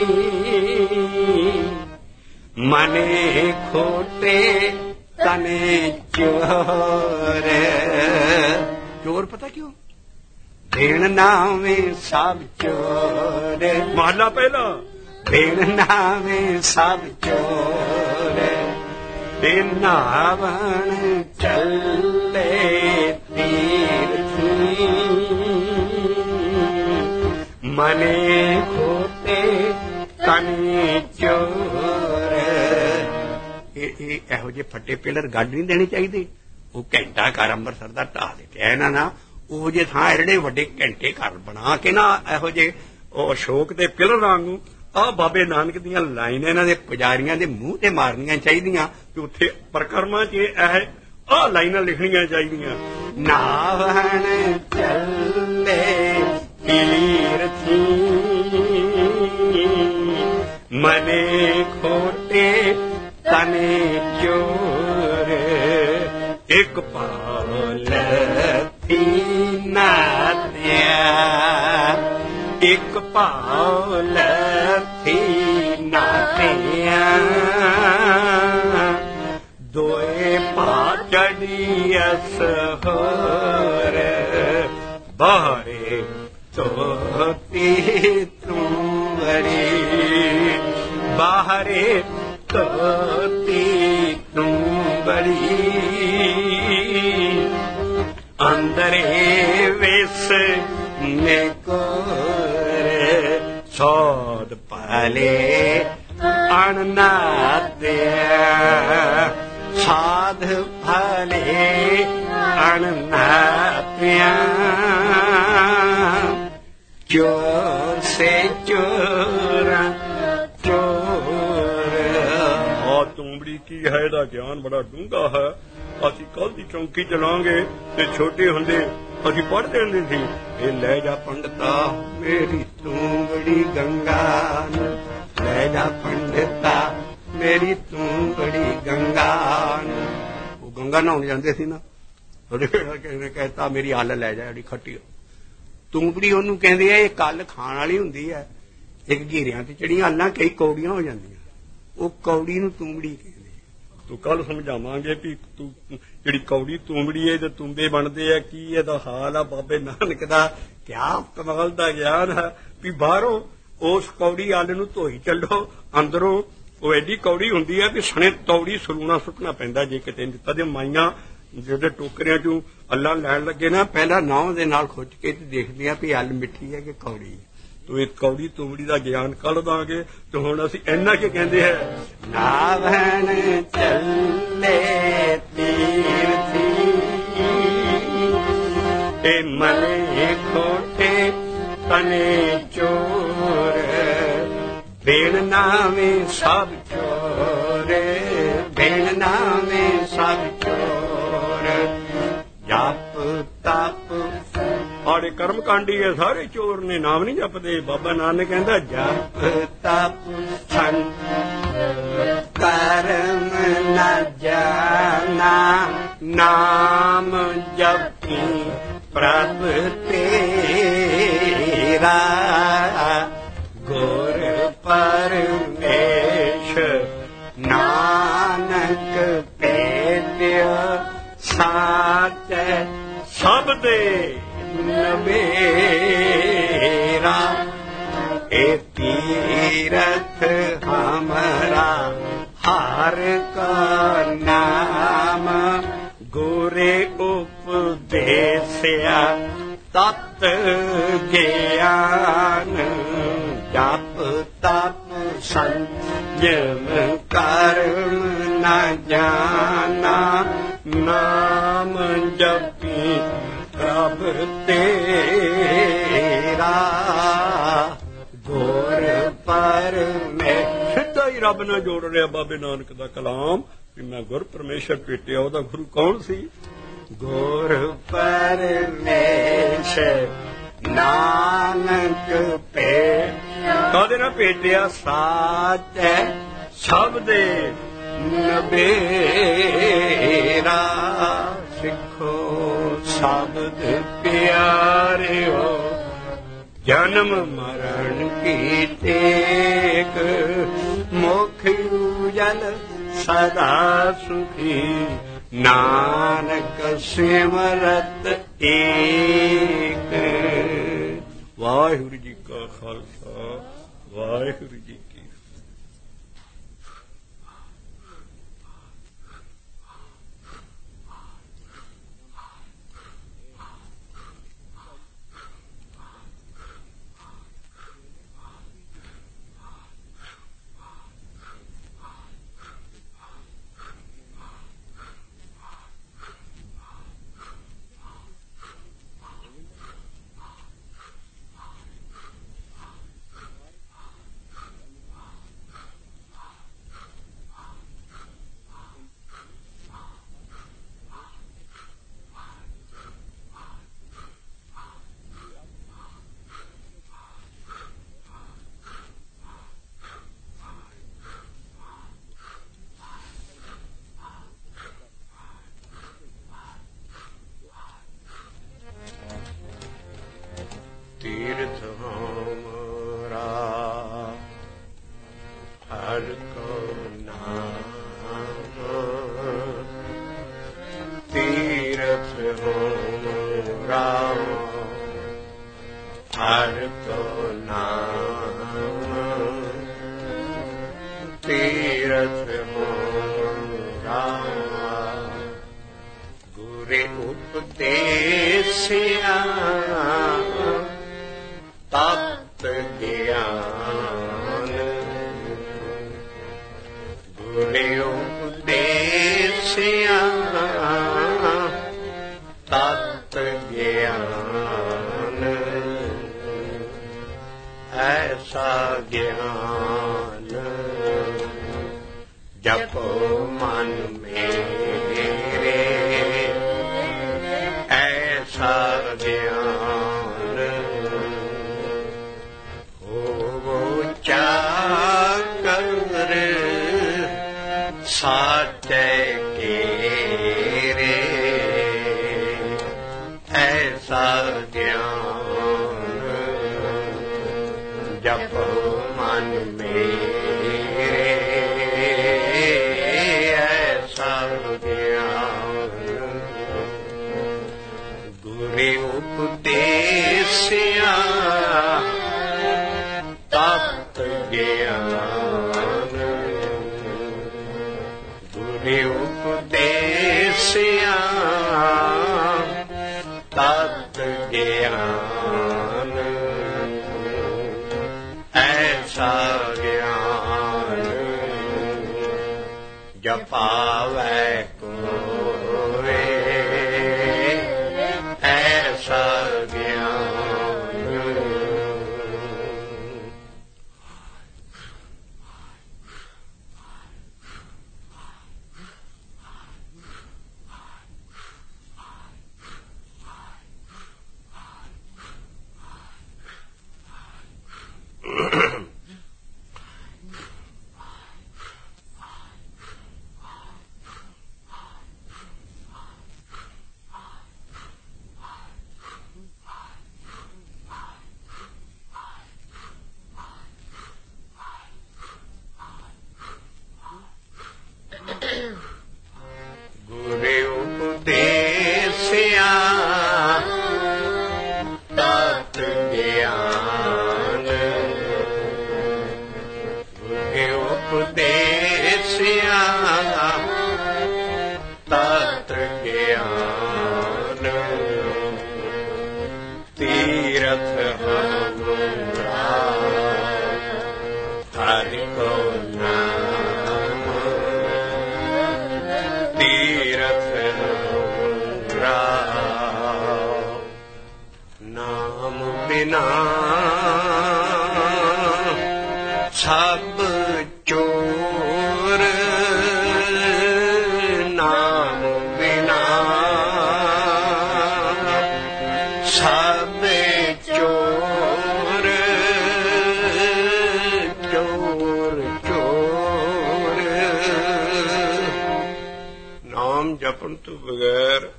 ਮਨੇ ਖੋਟੇ ਤਨੇ ਚੋਰ ਚੋਰ ਪਤਾ ਕਿਉਂ ਭੇਣ ਨਾਵੇਂ ਸਭ ਚੋਰ ਮਹੱਲਾ ਪਹਿਲਾ ਭੇਣ ਨਾਵੇਂ ਸਭ ਚੋਰ ਤੇ ਨਾਵਣ ਚੱਲੇ ਤੀਰਥੀ ਮਨੇ ਖੋਤੇ ਤਨੇ ਚੋਰ ਇਹ ਇਹੋ ਜਿਹੇ ਫੱਟੇ ਪਿਲਰ ਗੱਡ ਨਹੀਂ ਦੇਣੇ ਚਾਹੀਦੇ ਉਹ ਘੰਟਾ ਘਰ ਅੰਮ੍ਰਿਤਸਰ ਦਾ ਢਾਹ ਦਿੱਤਾ ਇਹਨਾਂ ਨਾ ਉਹ ਜੇ ਥਾਂ ਜਿਹੜੇ ਵੱਡੇ ਘੰਟੇ ਘਰ ਬਣਾ ਕੇ ਨਾ ਇਹੋ ਜਿਹੇ ਉਹ ਅਸ਼ੋਕ ਦੇ ਪਿਲਰ ਵਾਂਗੂ ਆਹ ਬਾਬੇ ਨਾਨਕ ਦੀਆਂ ਲਾਈਨਾਂ ਇਹਨਾਂ ਦੇ ਪੁਜਾਰੀਆਂ ਦੇ ਮੂੰਹ ਤੇ ਮਾਰਨੀਆਂ ਚਾਹੀਦੀਆਂ ਕਿ ਉੱਥੇ ਪ੍ਰਕਰਮਾਂ 'ਚ ਇਹ ਆਹ ਲਾਈਨਾਂ ਲਿਖਣੀਆਂ ਚਾਹੀਦੀਆਂ ਨਾਵਣ ਚੱਲੇ ਤੀਰਥੀ ਮਨੇ ਖੋਟੇ ਤਨੇ ਚੋਰ ਇੱਕ ਪਾਲ ਨਾਦਿਆ ਇੱਕ ਪਾਲ ਨਾਦਿਆ ਦੋਏ ਪਾ ਚੜੀਅਸ ਹੋਰ ਬਾਹਰੇ ਤੋਤੀ ਤੂੰ ਵਰੀ ਬਾਹਰੇ ਤੋਤੀ ਤੂੰ ਬੜੀ ਅੰਦਰੇ ਵੇਸ ਨੇ ਕੋਰ ਸੋਦ ਪਾਲੇ ਅਣਨਾਦਿਆ ਸਾਧ ਫਲੇ ਅਣਨਾਦਿਆ ਚੋਰ ਸੇ ਚੋਰਾ ਚੋਰ ਆ ਤੁੰਬੜੀ ਕੀ ਹੈ ਇਹਦਾ ਗਿਆਨ ਬੜਾ ਡੂੰਘਾ ਹੈ ਅਸੀਂ ਕੱਲ ਦੀ ਚੌਂਕੀ ਚਲਾਂਗੇ ਤੇ ਛੋਟੇ ਹੁੰਦੇ ਅਸੀਂ ਪੜ੍ਹਦੇ ਹੁੰਦੇ ਸੀ ਇਹ ਲੈ ਜਾ ਪੰਡਤਾ ਮੇਰੀ ਤੂੰ ਬੜੀ ਗੰਗਾ ਲੈ ਜਾ ਪੰਡਤਾ ਮੇਰੀ ਤੂੰ ਬੜੀ ਗੰਗਾ ਉਹ ਗੰਗਾ ਨਹਾਉਣ ਜਾਂਦੇ ਸੀ ਨਾ ਕਿਸੇ ਨੇ ਕਹਿਤਾ ਮੇਰੀ ਹੱਲ ਲੈ ਜਾ ਜਿਹੜੀ ਖੱਟੀ ਤੂੰਬੜੀ ਉਹਨੂੰ ਕਹਿੰਦੇ ਆ ਇਹ ਕੱਲ ਖਾਣ ਵਾਲੀ ਹੁੰਦੀ ਹੈ ਇੱਕ ਘੀਰਿਆਂ ਤੇ ਚੜੀਆਂ ਹੱਲਾਂ ਕਈ ਕੌੜੀਆਂ ਹੋ ਜਾਂਦੀਆਂ ਉਹ ਕੌੜੀ ਨੂੰ ਤੂੰਬੜੀ ਕਹਿੰਦੇ ਤੂੰ ਕੱਲ ਸਮਝਾਵਾਂਗੇ ਵੀ ਤੂੰ ਜਿਹੜੀ ਕੌੜੀ ਤੂੰਬੜੀ ਹੈ ਤੇ ਤੂੰਬੇ ਬਣਦੇ ਆ, ਕੀ ਇਹਦਾ ਹਾਲ ਆ। ਬਾਬੇ ਨਾਨਕ ਦਾ ਕਿਆ ਕਮਾਲ ਦਾ ਗਿਆਨ ਹੈ ਵੀ ਬਾਹਰੋਂ ਉਸ ਕੌੜੀ ਆਲ ਨੂੰ ਧੋਈ ਚੱਲੋ, ਅੰਦਰੋਂ ਉਹ ਐਡੀ ਕੌੜੀ ਹੁੰਦੀ ਹੈ ਵੀ ਸਣੇ ਤੌੜੀ ਸਰੂਣਾ ਸੁੱਟਣਾ ਪੈਂਦਾ ਜੇ ਕਿਤੇ। ਤਦੇ ਮਾਈਆਂ ਜਿਹੜੇ ਟੋਕਰਿਆਂ ਚੋਂ ਅੱਲਾਂ ਲੈਣ ਲੱਗੇ ਨਾ, ਪਹਿਲਾਂ ਨਾਂਹ ਦੇ ਨਾਲ ਖੁੱਚ ਕੇ ਤੇ ਦੇਖਦੀਆਂ ਵੀ ਅੱਲ ਮਿੱਠੀ ਹੈ ਕਿ ਕੌੜੀ। ਤੂੰ ਇੱਕ ਕੌੜੀ ਤੂੰਬੜੀ ਦਾ ਗਿਆਨ ਕੱਢ ਦਾਂਗੇ ਤੇ ਹੁਣ ਅਸੀਂ ਇੰਨਾ ਕੀ ਕਹਿੰਦੇ ਹੈ, ਨਾਵਣ ਚੱਲੇ ਤੀਰਥੀ ਇਹ ਮਨੇ ਖੋਟੇ ਤਨੇ ਚੋਰ ਬੇਣ ਨਾਵੇਂ ਸਭ ਚੋਰੇ ਬੇਣ ਨਾਵੇਂ ਸਭ ਚੋਰ ਜਪ ਤਪ ਔੜੇ ਕਰਮ ਕਾਂਡੀ ਹੈ ਸਾਰੇ ਚੋਰ ਨੇ, ਨਾਮ ਨਹੀਂ ਜਪਦੇ। ਬਾਬਾ ਨਾਨਕ ਕਹਿੰਦਾ ਜਪ ਤਪ ਸੰਗ ਕਰਮ ਨ ਜਾਣਾ ਨਾਮ ਜਪੀ ਪ੍ਰਭ ਤੇਰਾ ਗੁਰ ਪਰਮੇਸ਼ ਨਾਨਕ ਭੇਟਿਆ ਸਾਚੈ ਸਭ ਦੇ ਨਵੇਰਾ ਇਹ ਤੀਰਥ ਹਮਾਰਾ ਹਰ ਕਾ ਨਾਮ ਗੁਰੇ ਉਪਦੇਸਿਆ ਤਤ ਗਿਆਨ ਜਪ ਤਪ ਸੰਜਮ ਕਰਮ ਨ ਜਾਣਾ ਨਾਮ ਜਪੀ ਪ੍ਰਭ ਤੇਰਾ ਗੁਰ ਪਰਮੇਸ਼ਰ। ਸਿੱਧਾ ਹੀ ਰੱਬ ਨਾਲ ਜੋੜ ਰਿਹਾ ਬਾਬੇ ਨਾਨਕ ਦਾ ਕਲਾਮ ਵੀ ਮੈਂ ਗੁਰ ਪਰਮੇਸ਼ਰ ਭੇਟਿਆ। ਉਹਦਾ ਗੁਰੂ ਕੌਣ ਸੀ? ਗੁਰ ਪਰਮੇਸ਼ਰ ਨਾਨਕ ਭੇਟਿਆ। ਕਾਹਦੇ ਨਾਲ ਭੇਟਿਆ? ਸਾਚੈ ਸਭ ਦੇ ਨਬੇਰਾ। ਸਿੱਖੋ ਸ਼ਬਦ ਪਿਆਰਿਓ ਜਨਮ ਮਰਨ ਕੀ ਟੇਕ ਮੁਖ ਉਜਲ ਸਦਾ ਸੁਖੀ ਨਾਨਕ ਸਿਮਰਤ ਏਕ। ਵਾਹਿਗੁਰੂ ਜੀ ਕਾ ਖਾਲਸਾ ਵਾਹਿਗੁਰੂ ਜੀ ਕੀ ਤੀਰਥ ਹਮਾਰਾ ਹਰ ਕੋ ਨਾਮ ਤੀਰਥ ਹਮਾਰਾ ਹਰ ਕੋ ਨਾਮ ਤੀਰਥ ਹਮਾਰਾ ਗੁਰੇ ਉਪਦੇਸਿਆ ਤਤ ਗਿਆਨ ਗੁਰੇ ਉਪਦੇਸਿਆ ਤਤ ਗਿਆਨ ਐਸਾ ਗਿਆਨ ਜਪੋ ਮਨ ਮੇਰੇ ਐਸਾ ਗਿਆਨ ਚਾਕਰ ਸਾਚੈ ਕੇਰੇ ਐਸਾ ਗਿਆਨ ਜਪ ਮਨ ਮੇਰੇ ਤਤ ਗਿਆਨ ਗੁਰੂ ਉਪਦੇਸਿਆ ਤਤ ਗਿਆਨ ਐਸਾ ਗਿਆਨ ਜਪਾਵੈ ਕੋਇ ਐਸਾ ਸਭ ਚੋਰ ਨਾਮ ਬਿਨਾ ਸਭ ਚੋਰ ਚੋਰ ਚੋਰ ਨਾਮ ਜਪਣ ਤੋਂ ਬਗੈਰ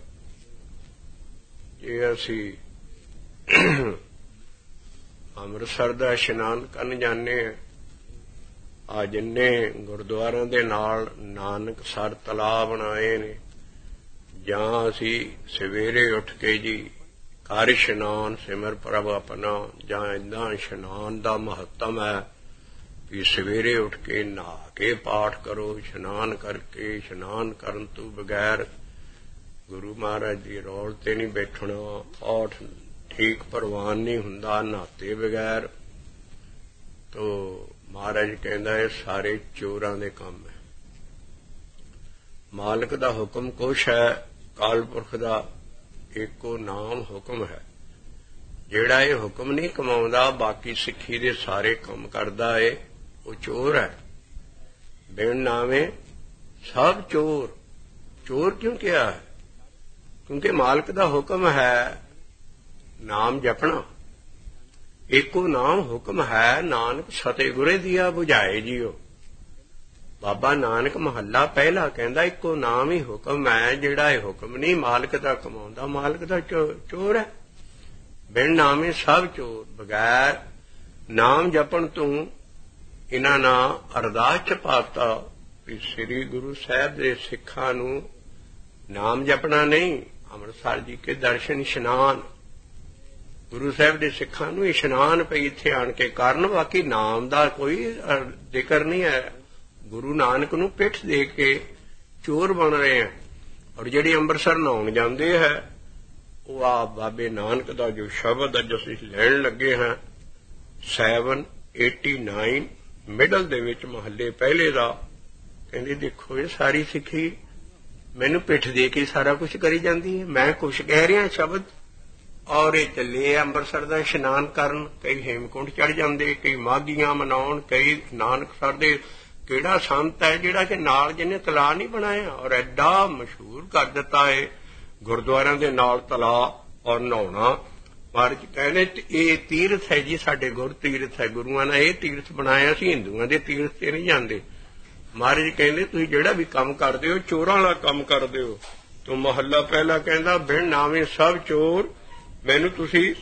ਜੇ ਅਸੀਂ ਅੰਮ੍ਰਿਤਸਰ ਦਾ ਇਸ਼ਨਾਨ ਕਰਨ ਜਾਂਦੇ ਹਾਂ ਆ ਜਿੰਨੇ ਗੁਰਦੁਆਰਿਆਂ ਦੇ ਨਾਲ ਨਾਨਕਸਰ ਤਲਾਅ ਬਣਾਏ ਨੇ ਜਾਂ ਅਸੀਂ ਸਵੇਰੇ ਉੱਠ ਕੇ ਜੀ ਕਰ ਇਸ਼ਨਾਨ ਸਿਮਰ ਪ੍ਰਭ ਆਪਣਾ ਜਾਂ ਏਦਾਂ ਇਸ਼ਨਾਨ ਦਾ ਮਹੱਤਮ ਹੈ ਵੀ ਸਵੇਰੇ ਉੱਠ ਕੇ ਨਹਾ ਕੇ ਪਾਠ ਕਰੋ ਇਸ਼ਨਾਨ ਕਰਕੇ ਇਸ਼ਨਾਨ ਕਰਨ ਤੋਂ ਬਗੈਰ ਗੁਰੂ ਮਹਾਰਾਜ ਦੀ ਰੌਲ ਤੇ ਨਹੀਂ ਬੈਠਣਾ ਪਾਠ ਠੀਕ ਪ੍ਰਵਾਨ ਨਹੀਂ ਹੁੰਦਾ ਨਹਾਤੇ ਬਗੈਰ ਤੋ ਮਹਾਰਾਜ ਕਹਿੰਦਾ ਇਹ ਸਾਰੇ ਚੋਰਾਂ ਦੇ ਕੰਮ ਹੈ ਮਾਲਕ ਦਾ ਹੁਕਮ ਕੁਛ ਹੈ ਕਾਲ ਪੁਰਖ ਦਾ ਇੱਕੋ ਨਾਮ ਹੁਕਮ ਹੈ ਜਿਹੜਾ ਇਹ ਹੁਕਮ ਨਹੀਂ ਕਮਾਉਂਦਾ ਬਾਕੀ ਸਿੱਖੀ ਦੇ ਸਾਰੇ ਕੰਮ ਕਰਦਾ ਏ ਉਹ ਚੋਰ ਹੈ ਬਿਨ ਨਾਵੇਂ ਸਭ ਚੋਰ ਚੋਰ ਕਿਉਂ ਕਿਹਾ ਹੈ ਕਿਉਂਕਿ ਮਾਲਕ ਦਾ ਹੁਕਮ ਹੈ ਨਾਮ ਜਪਣਾ ਇੱਕੋ ਨਾਮ ਹੁਕਮ ਹੈ ਨਾਨਕ ਸਤਿਗੁਰੇ ਦੀਆ ਬੁਝਾਏ ਜੀਓ ਬਾਬਾ ਨਾਨਕ ਮਹੱਲਾ ਪਹਿਲਾ ਕਹਿੰਦਾ ਇੱਕੋ ਨਾਮ ਹੀ ਹੁਕਮ ਹੈ ਜਿਹੜਾ ਇਹ ਹੁਕਮ ਨਹੀਂ ਮਾਲਕ ਦਾ ਕਮਾਉਂਦਾ ਮਾਲਕ ਦਾ ਚੋਰ ਹੈ ਬਿਨ ਨਾਮੇ ਸਭ ਚੋਰ ਬਗੈਰ ਨਾਮ ਜਪਣ ਤੋਂ ਇਹਨਾਂ ਨਾਲ ਅਰਦਾਸ ਚ ਪਾਤਾ ਵੀ ਸ੍ਰੀ ਗੁਰੂ ਸਾਹਿਬ ਦੇ ਸਿੱਖਾਂ ਨੂੰ ਨਾਮ ਜਪਣਾ ਨਹੀਂ ਅੰਮ੍ਰਿਤਸਰ ਜੀ ਕੇ ਦਰਸ਼ਨ ਇਸ਼ਨਾਨ ਗੁਰੂ ਸਾਹਿਬ ਦੇ ਸਿੱਖਾਂ ਨੂੰ ਇਸ਼ਨਾਨ ਪਈ ਇੱਥੇ ਆਣ ਕੇ ਕਰਨ ਬਾਕੀ ਨਾਮ ਦਾ ਕੋਈ ਜ਼ਿਕਰ ਨਹੀਂ ਹੈ ਗੁਰੂ ਨਾਨਕ ਨੂੰ ਪਿੱਠ ਦੇ ਕੇ ਚੋਰ ਬਣ ਰਹੇ ਹੈ ਔਰ ਜਿਹੜੀ ਅੰਮ੍ਰਿਤਸਰ ਨਹਾਉਣ ਜਾਂਦੇ ਹੈ ਉਹ ਆ ਬਾਬੇ ਨਾਨਕ ਦਾ ਜੋ ਸ਼ਬਦ ਅੱਜ ਅਸੀਂ ਲੈਣ ਲੱਗੇ ਹਾਂ ਸੈਵਨ ਏਟੀ ਨਾਈਨ ਮਿਡਲ ਦੇ ਵਿੱਚ ਮਹੱਲੇ ਪਹਿਲੇ ਦਾ ਕਹਿੰਦੇ ਦੇਖੋ ਇਹ ਸਾਰੀ ਸਿੱਖੀ ਮੈਨੂੰ ਪਿੱਠ ਦੇ ਕੇ ਸਾਰਾ ਕੁਝ ਕਰੀ ਜਾਂਦੀ ਹੈ ਮੈਂ ਕੁਝ ਕਹਿ ਰਿਹਾ ਸ਼ਬਦ ਔਰ ਇਹ ਚੱਲੇ ਅੰਮ੍ਰਿਤਸਰ ਦਾ ਇਸ਼ਨਾਨ ਕਰਨ ਕਈ ਹੇਮਕੁੰਟ ਚੜ ਜਾਂਦੇ ਕਈ ਮਾਘੀਆਂ ਮਨਾਉਣ ਕਈ ਨਾਨਕਸਰ ਦੇ ਕਿਹੜਾ ਸੰਤ ਹੈ ਜਿਹੜਾ ਕਿ ਨਾਲ ਜਿਹਨੇ ਤਲਾਅ ਨਹੀਂ ਬਣਾਇਆ ਔਰ ਐਡਾ ਮਸ਼ਹੂਰ ਕਰ ਦਿੱਤਾ ਹੈ ਗੁਰਦੁਆਰਿਆਂ ਦੇ ਨਾਲ ਤਲਾਅ ਔਰ ਨਹਾਉਣਾ ਮਹਾਰਾਜ ਕਹਿੰਦੇ ਇਹ ਤੀਰਥ ਹੈ ਜੀ ਸਾਡੇ ਗੁਰ ਤੀਰਥ ਹੈ ਗੁਰੂਆਂ ਨੇ ਇਹ ਤੀਰਥ ਬਣਾਇਆ ਸੀ ਹਿੰਦੂਆਂ ਦੇ ਤੀਰਥ ਤੇ ਨਹੀਂ ਜਾਂਦੇ ਮਹਾਰਾਜ ਕਹਿੰਦੇ ਤੁਸੀਂ ਜਿਹੜਾ ਵੀ ਕੰਮ ਕਰਦੇ ਹੋ ਚੋਰਾਂ ਵਾਲਾ ਕੰਮ ਕਰਦੇ ਹੋ ਤੋ ਮਹੱਲਾ ਪਹਿਲਾ ਕਹਿੰਦਾ ਬਿਨ ਨਾਵੇਂ ਸਭ ਚੋਰ ਮੈਨੂੰ ਤੁਸੀਂ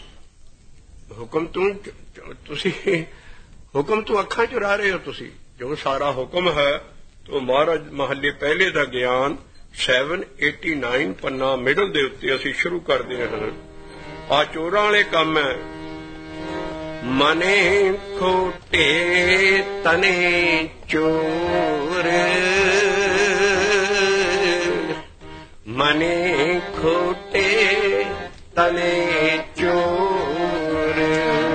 ਹੁਕਮ ਤੋਂ ਤੁਸੀਂ ਹੁਕਮ ਤੋਂ ਅੱਖਾਂ ਚੁਰਾ ਰਹੇ ਹੋ ਤੁਸੀਂ ਜੋ ਸਾਰਾ ਹੁਕਮ ਹੈ ਤੋ ਮਹਾਰਾਜ ਮਹੱਲੇ ਪਹਿਲੇ ਦਾ ਗਿਆਨ ਸੈਵਨ ਏਟੀ ਨਾਈਨ ਪੰਨਾ ਮਿਡਲ ਦੇ ਉੱਤੇ ਅਸੀਂ ਸ਼ੁਰੂ ਕਰਦੇ ਹਾਂ ਆ ਚੋਰਾਂ ਵਾਲੇ ਕੰਮ ਹੈ ਮਨੇ ਖੋਟੇ ਤਨੇ ਚੋਰ, ਮਨੇ ਖੋਟੇ ਤਨੇ ਚੋਰ,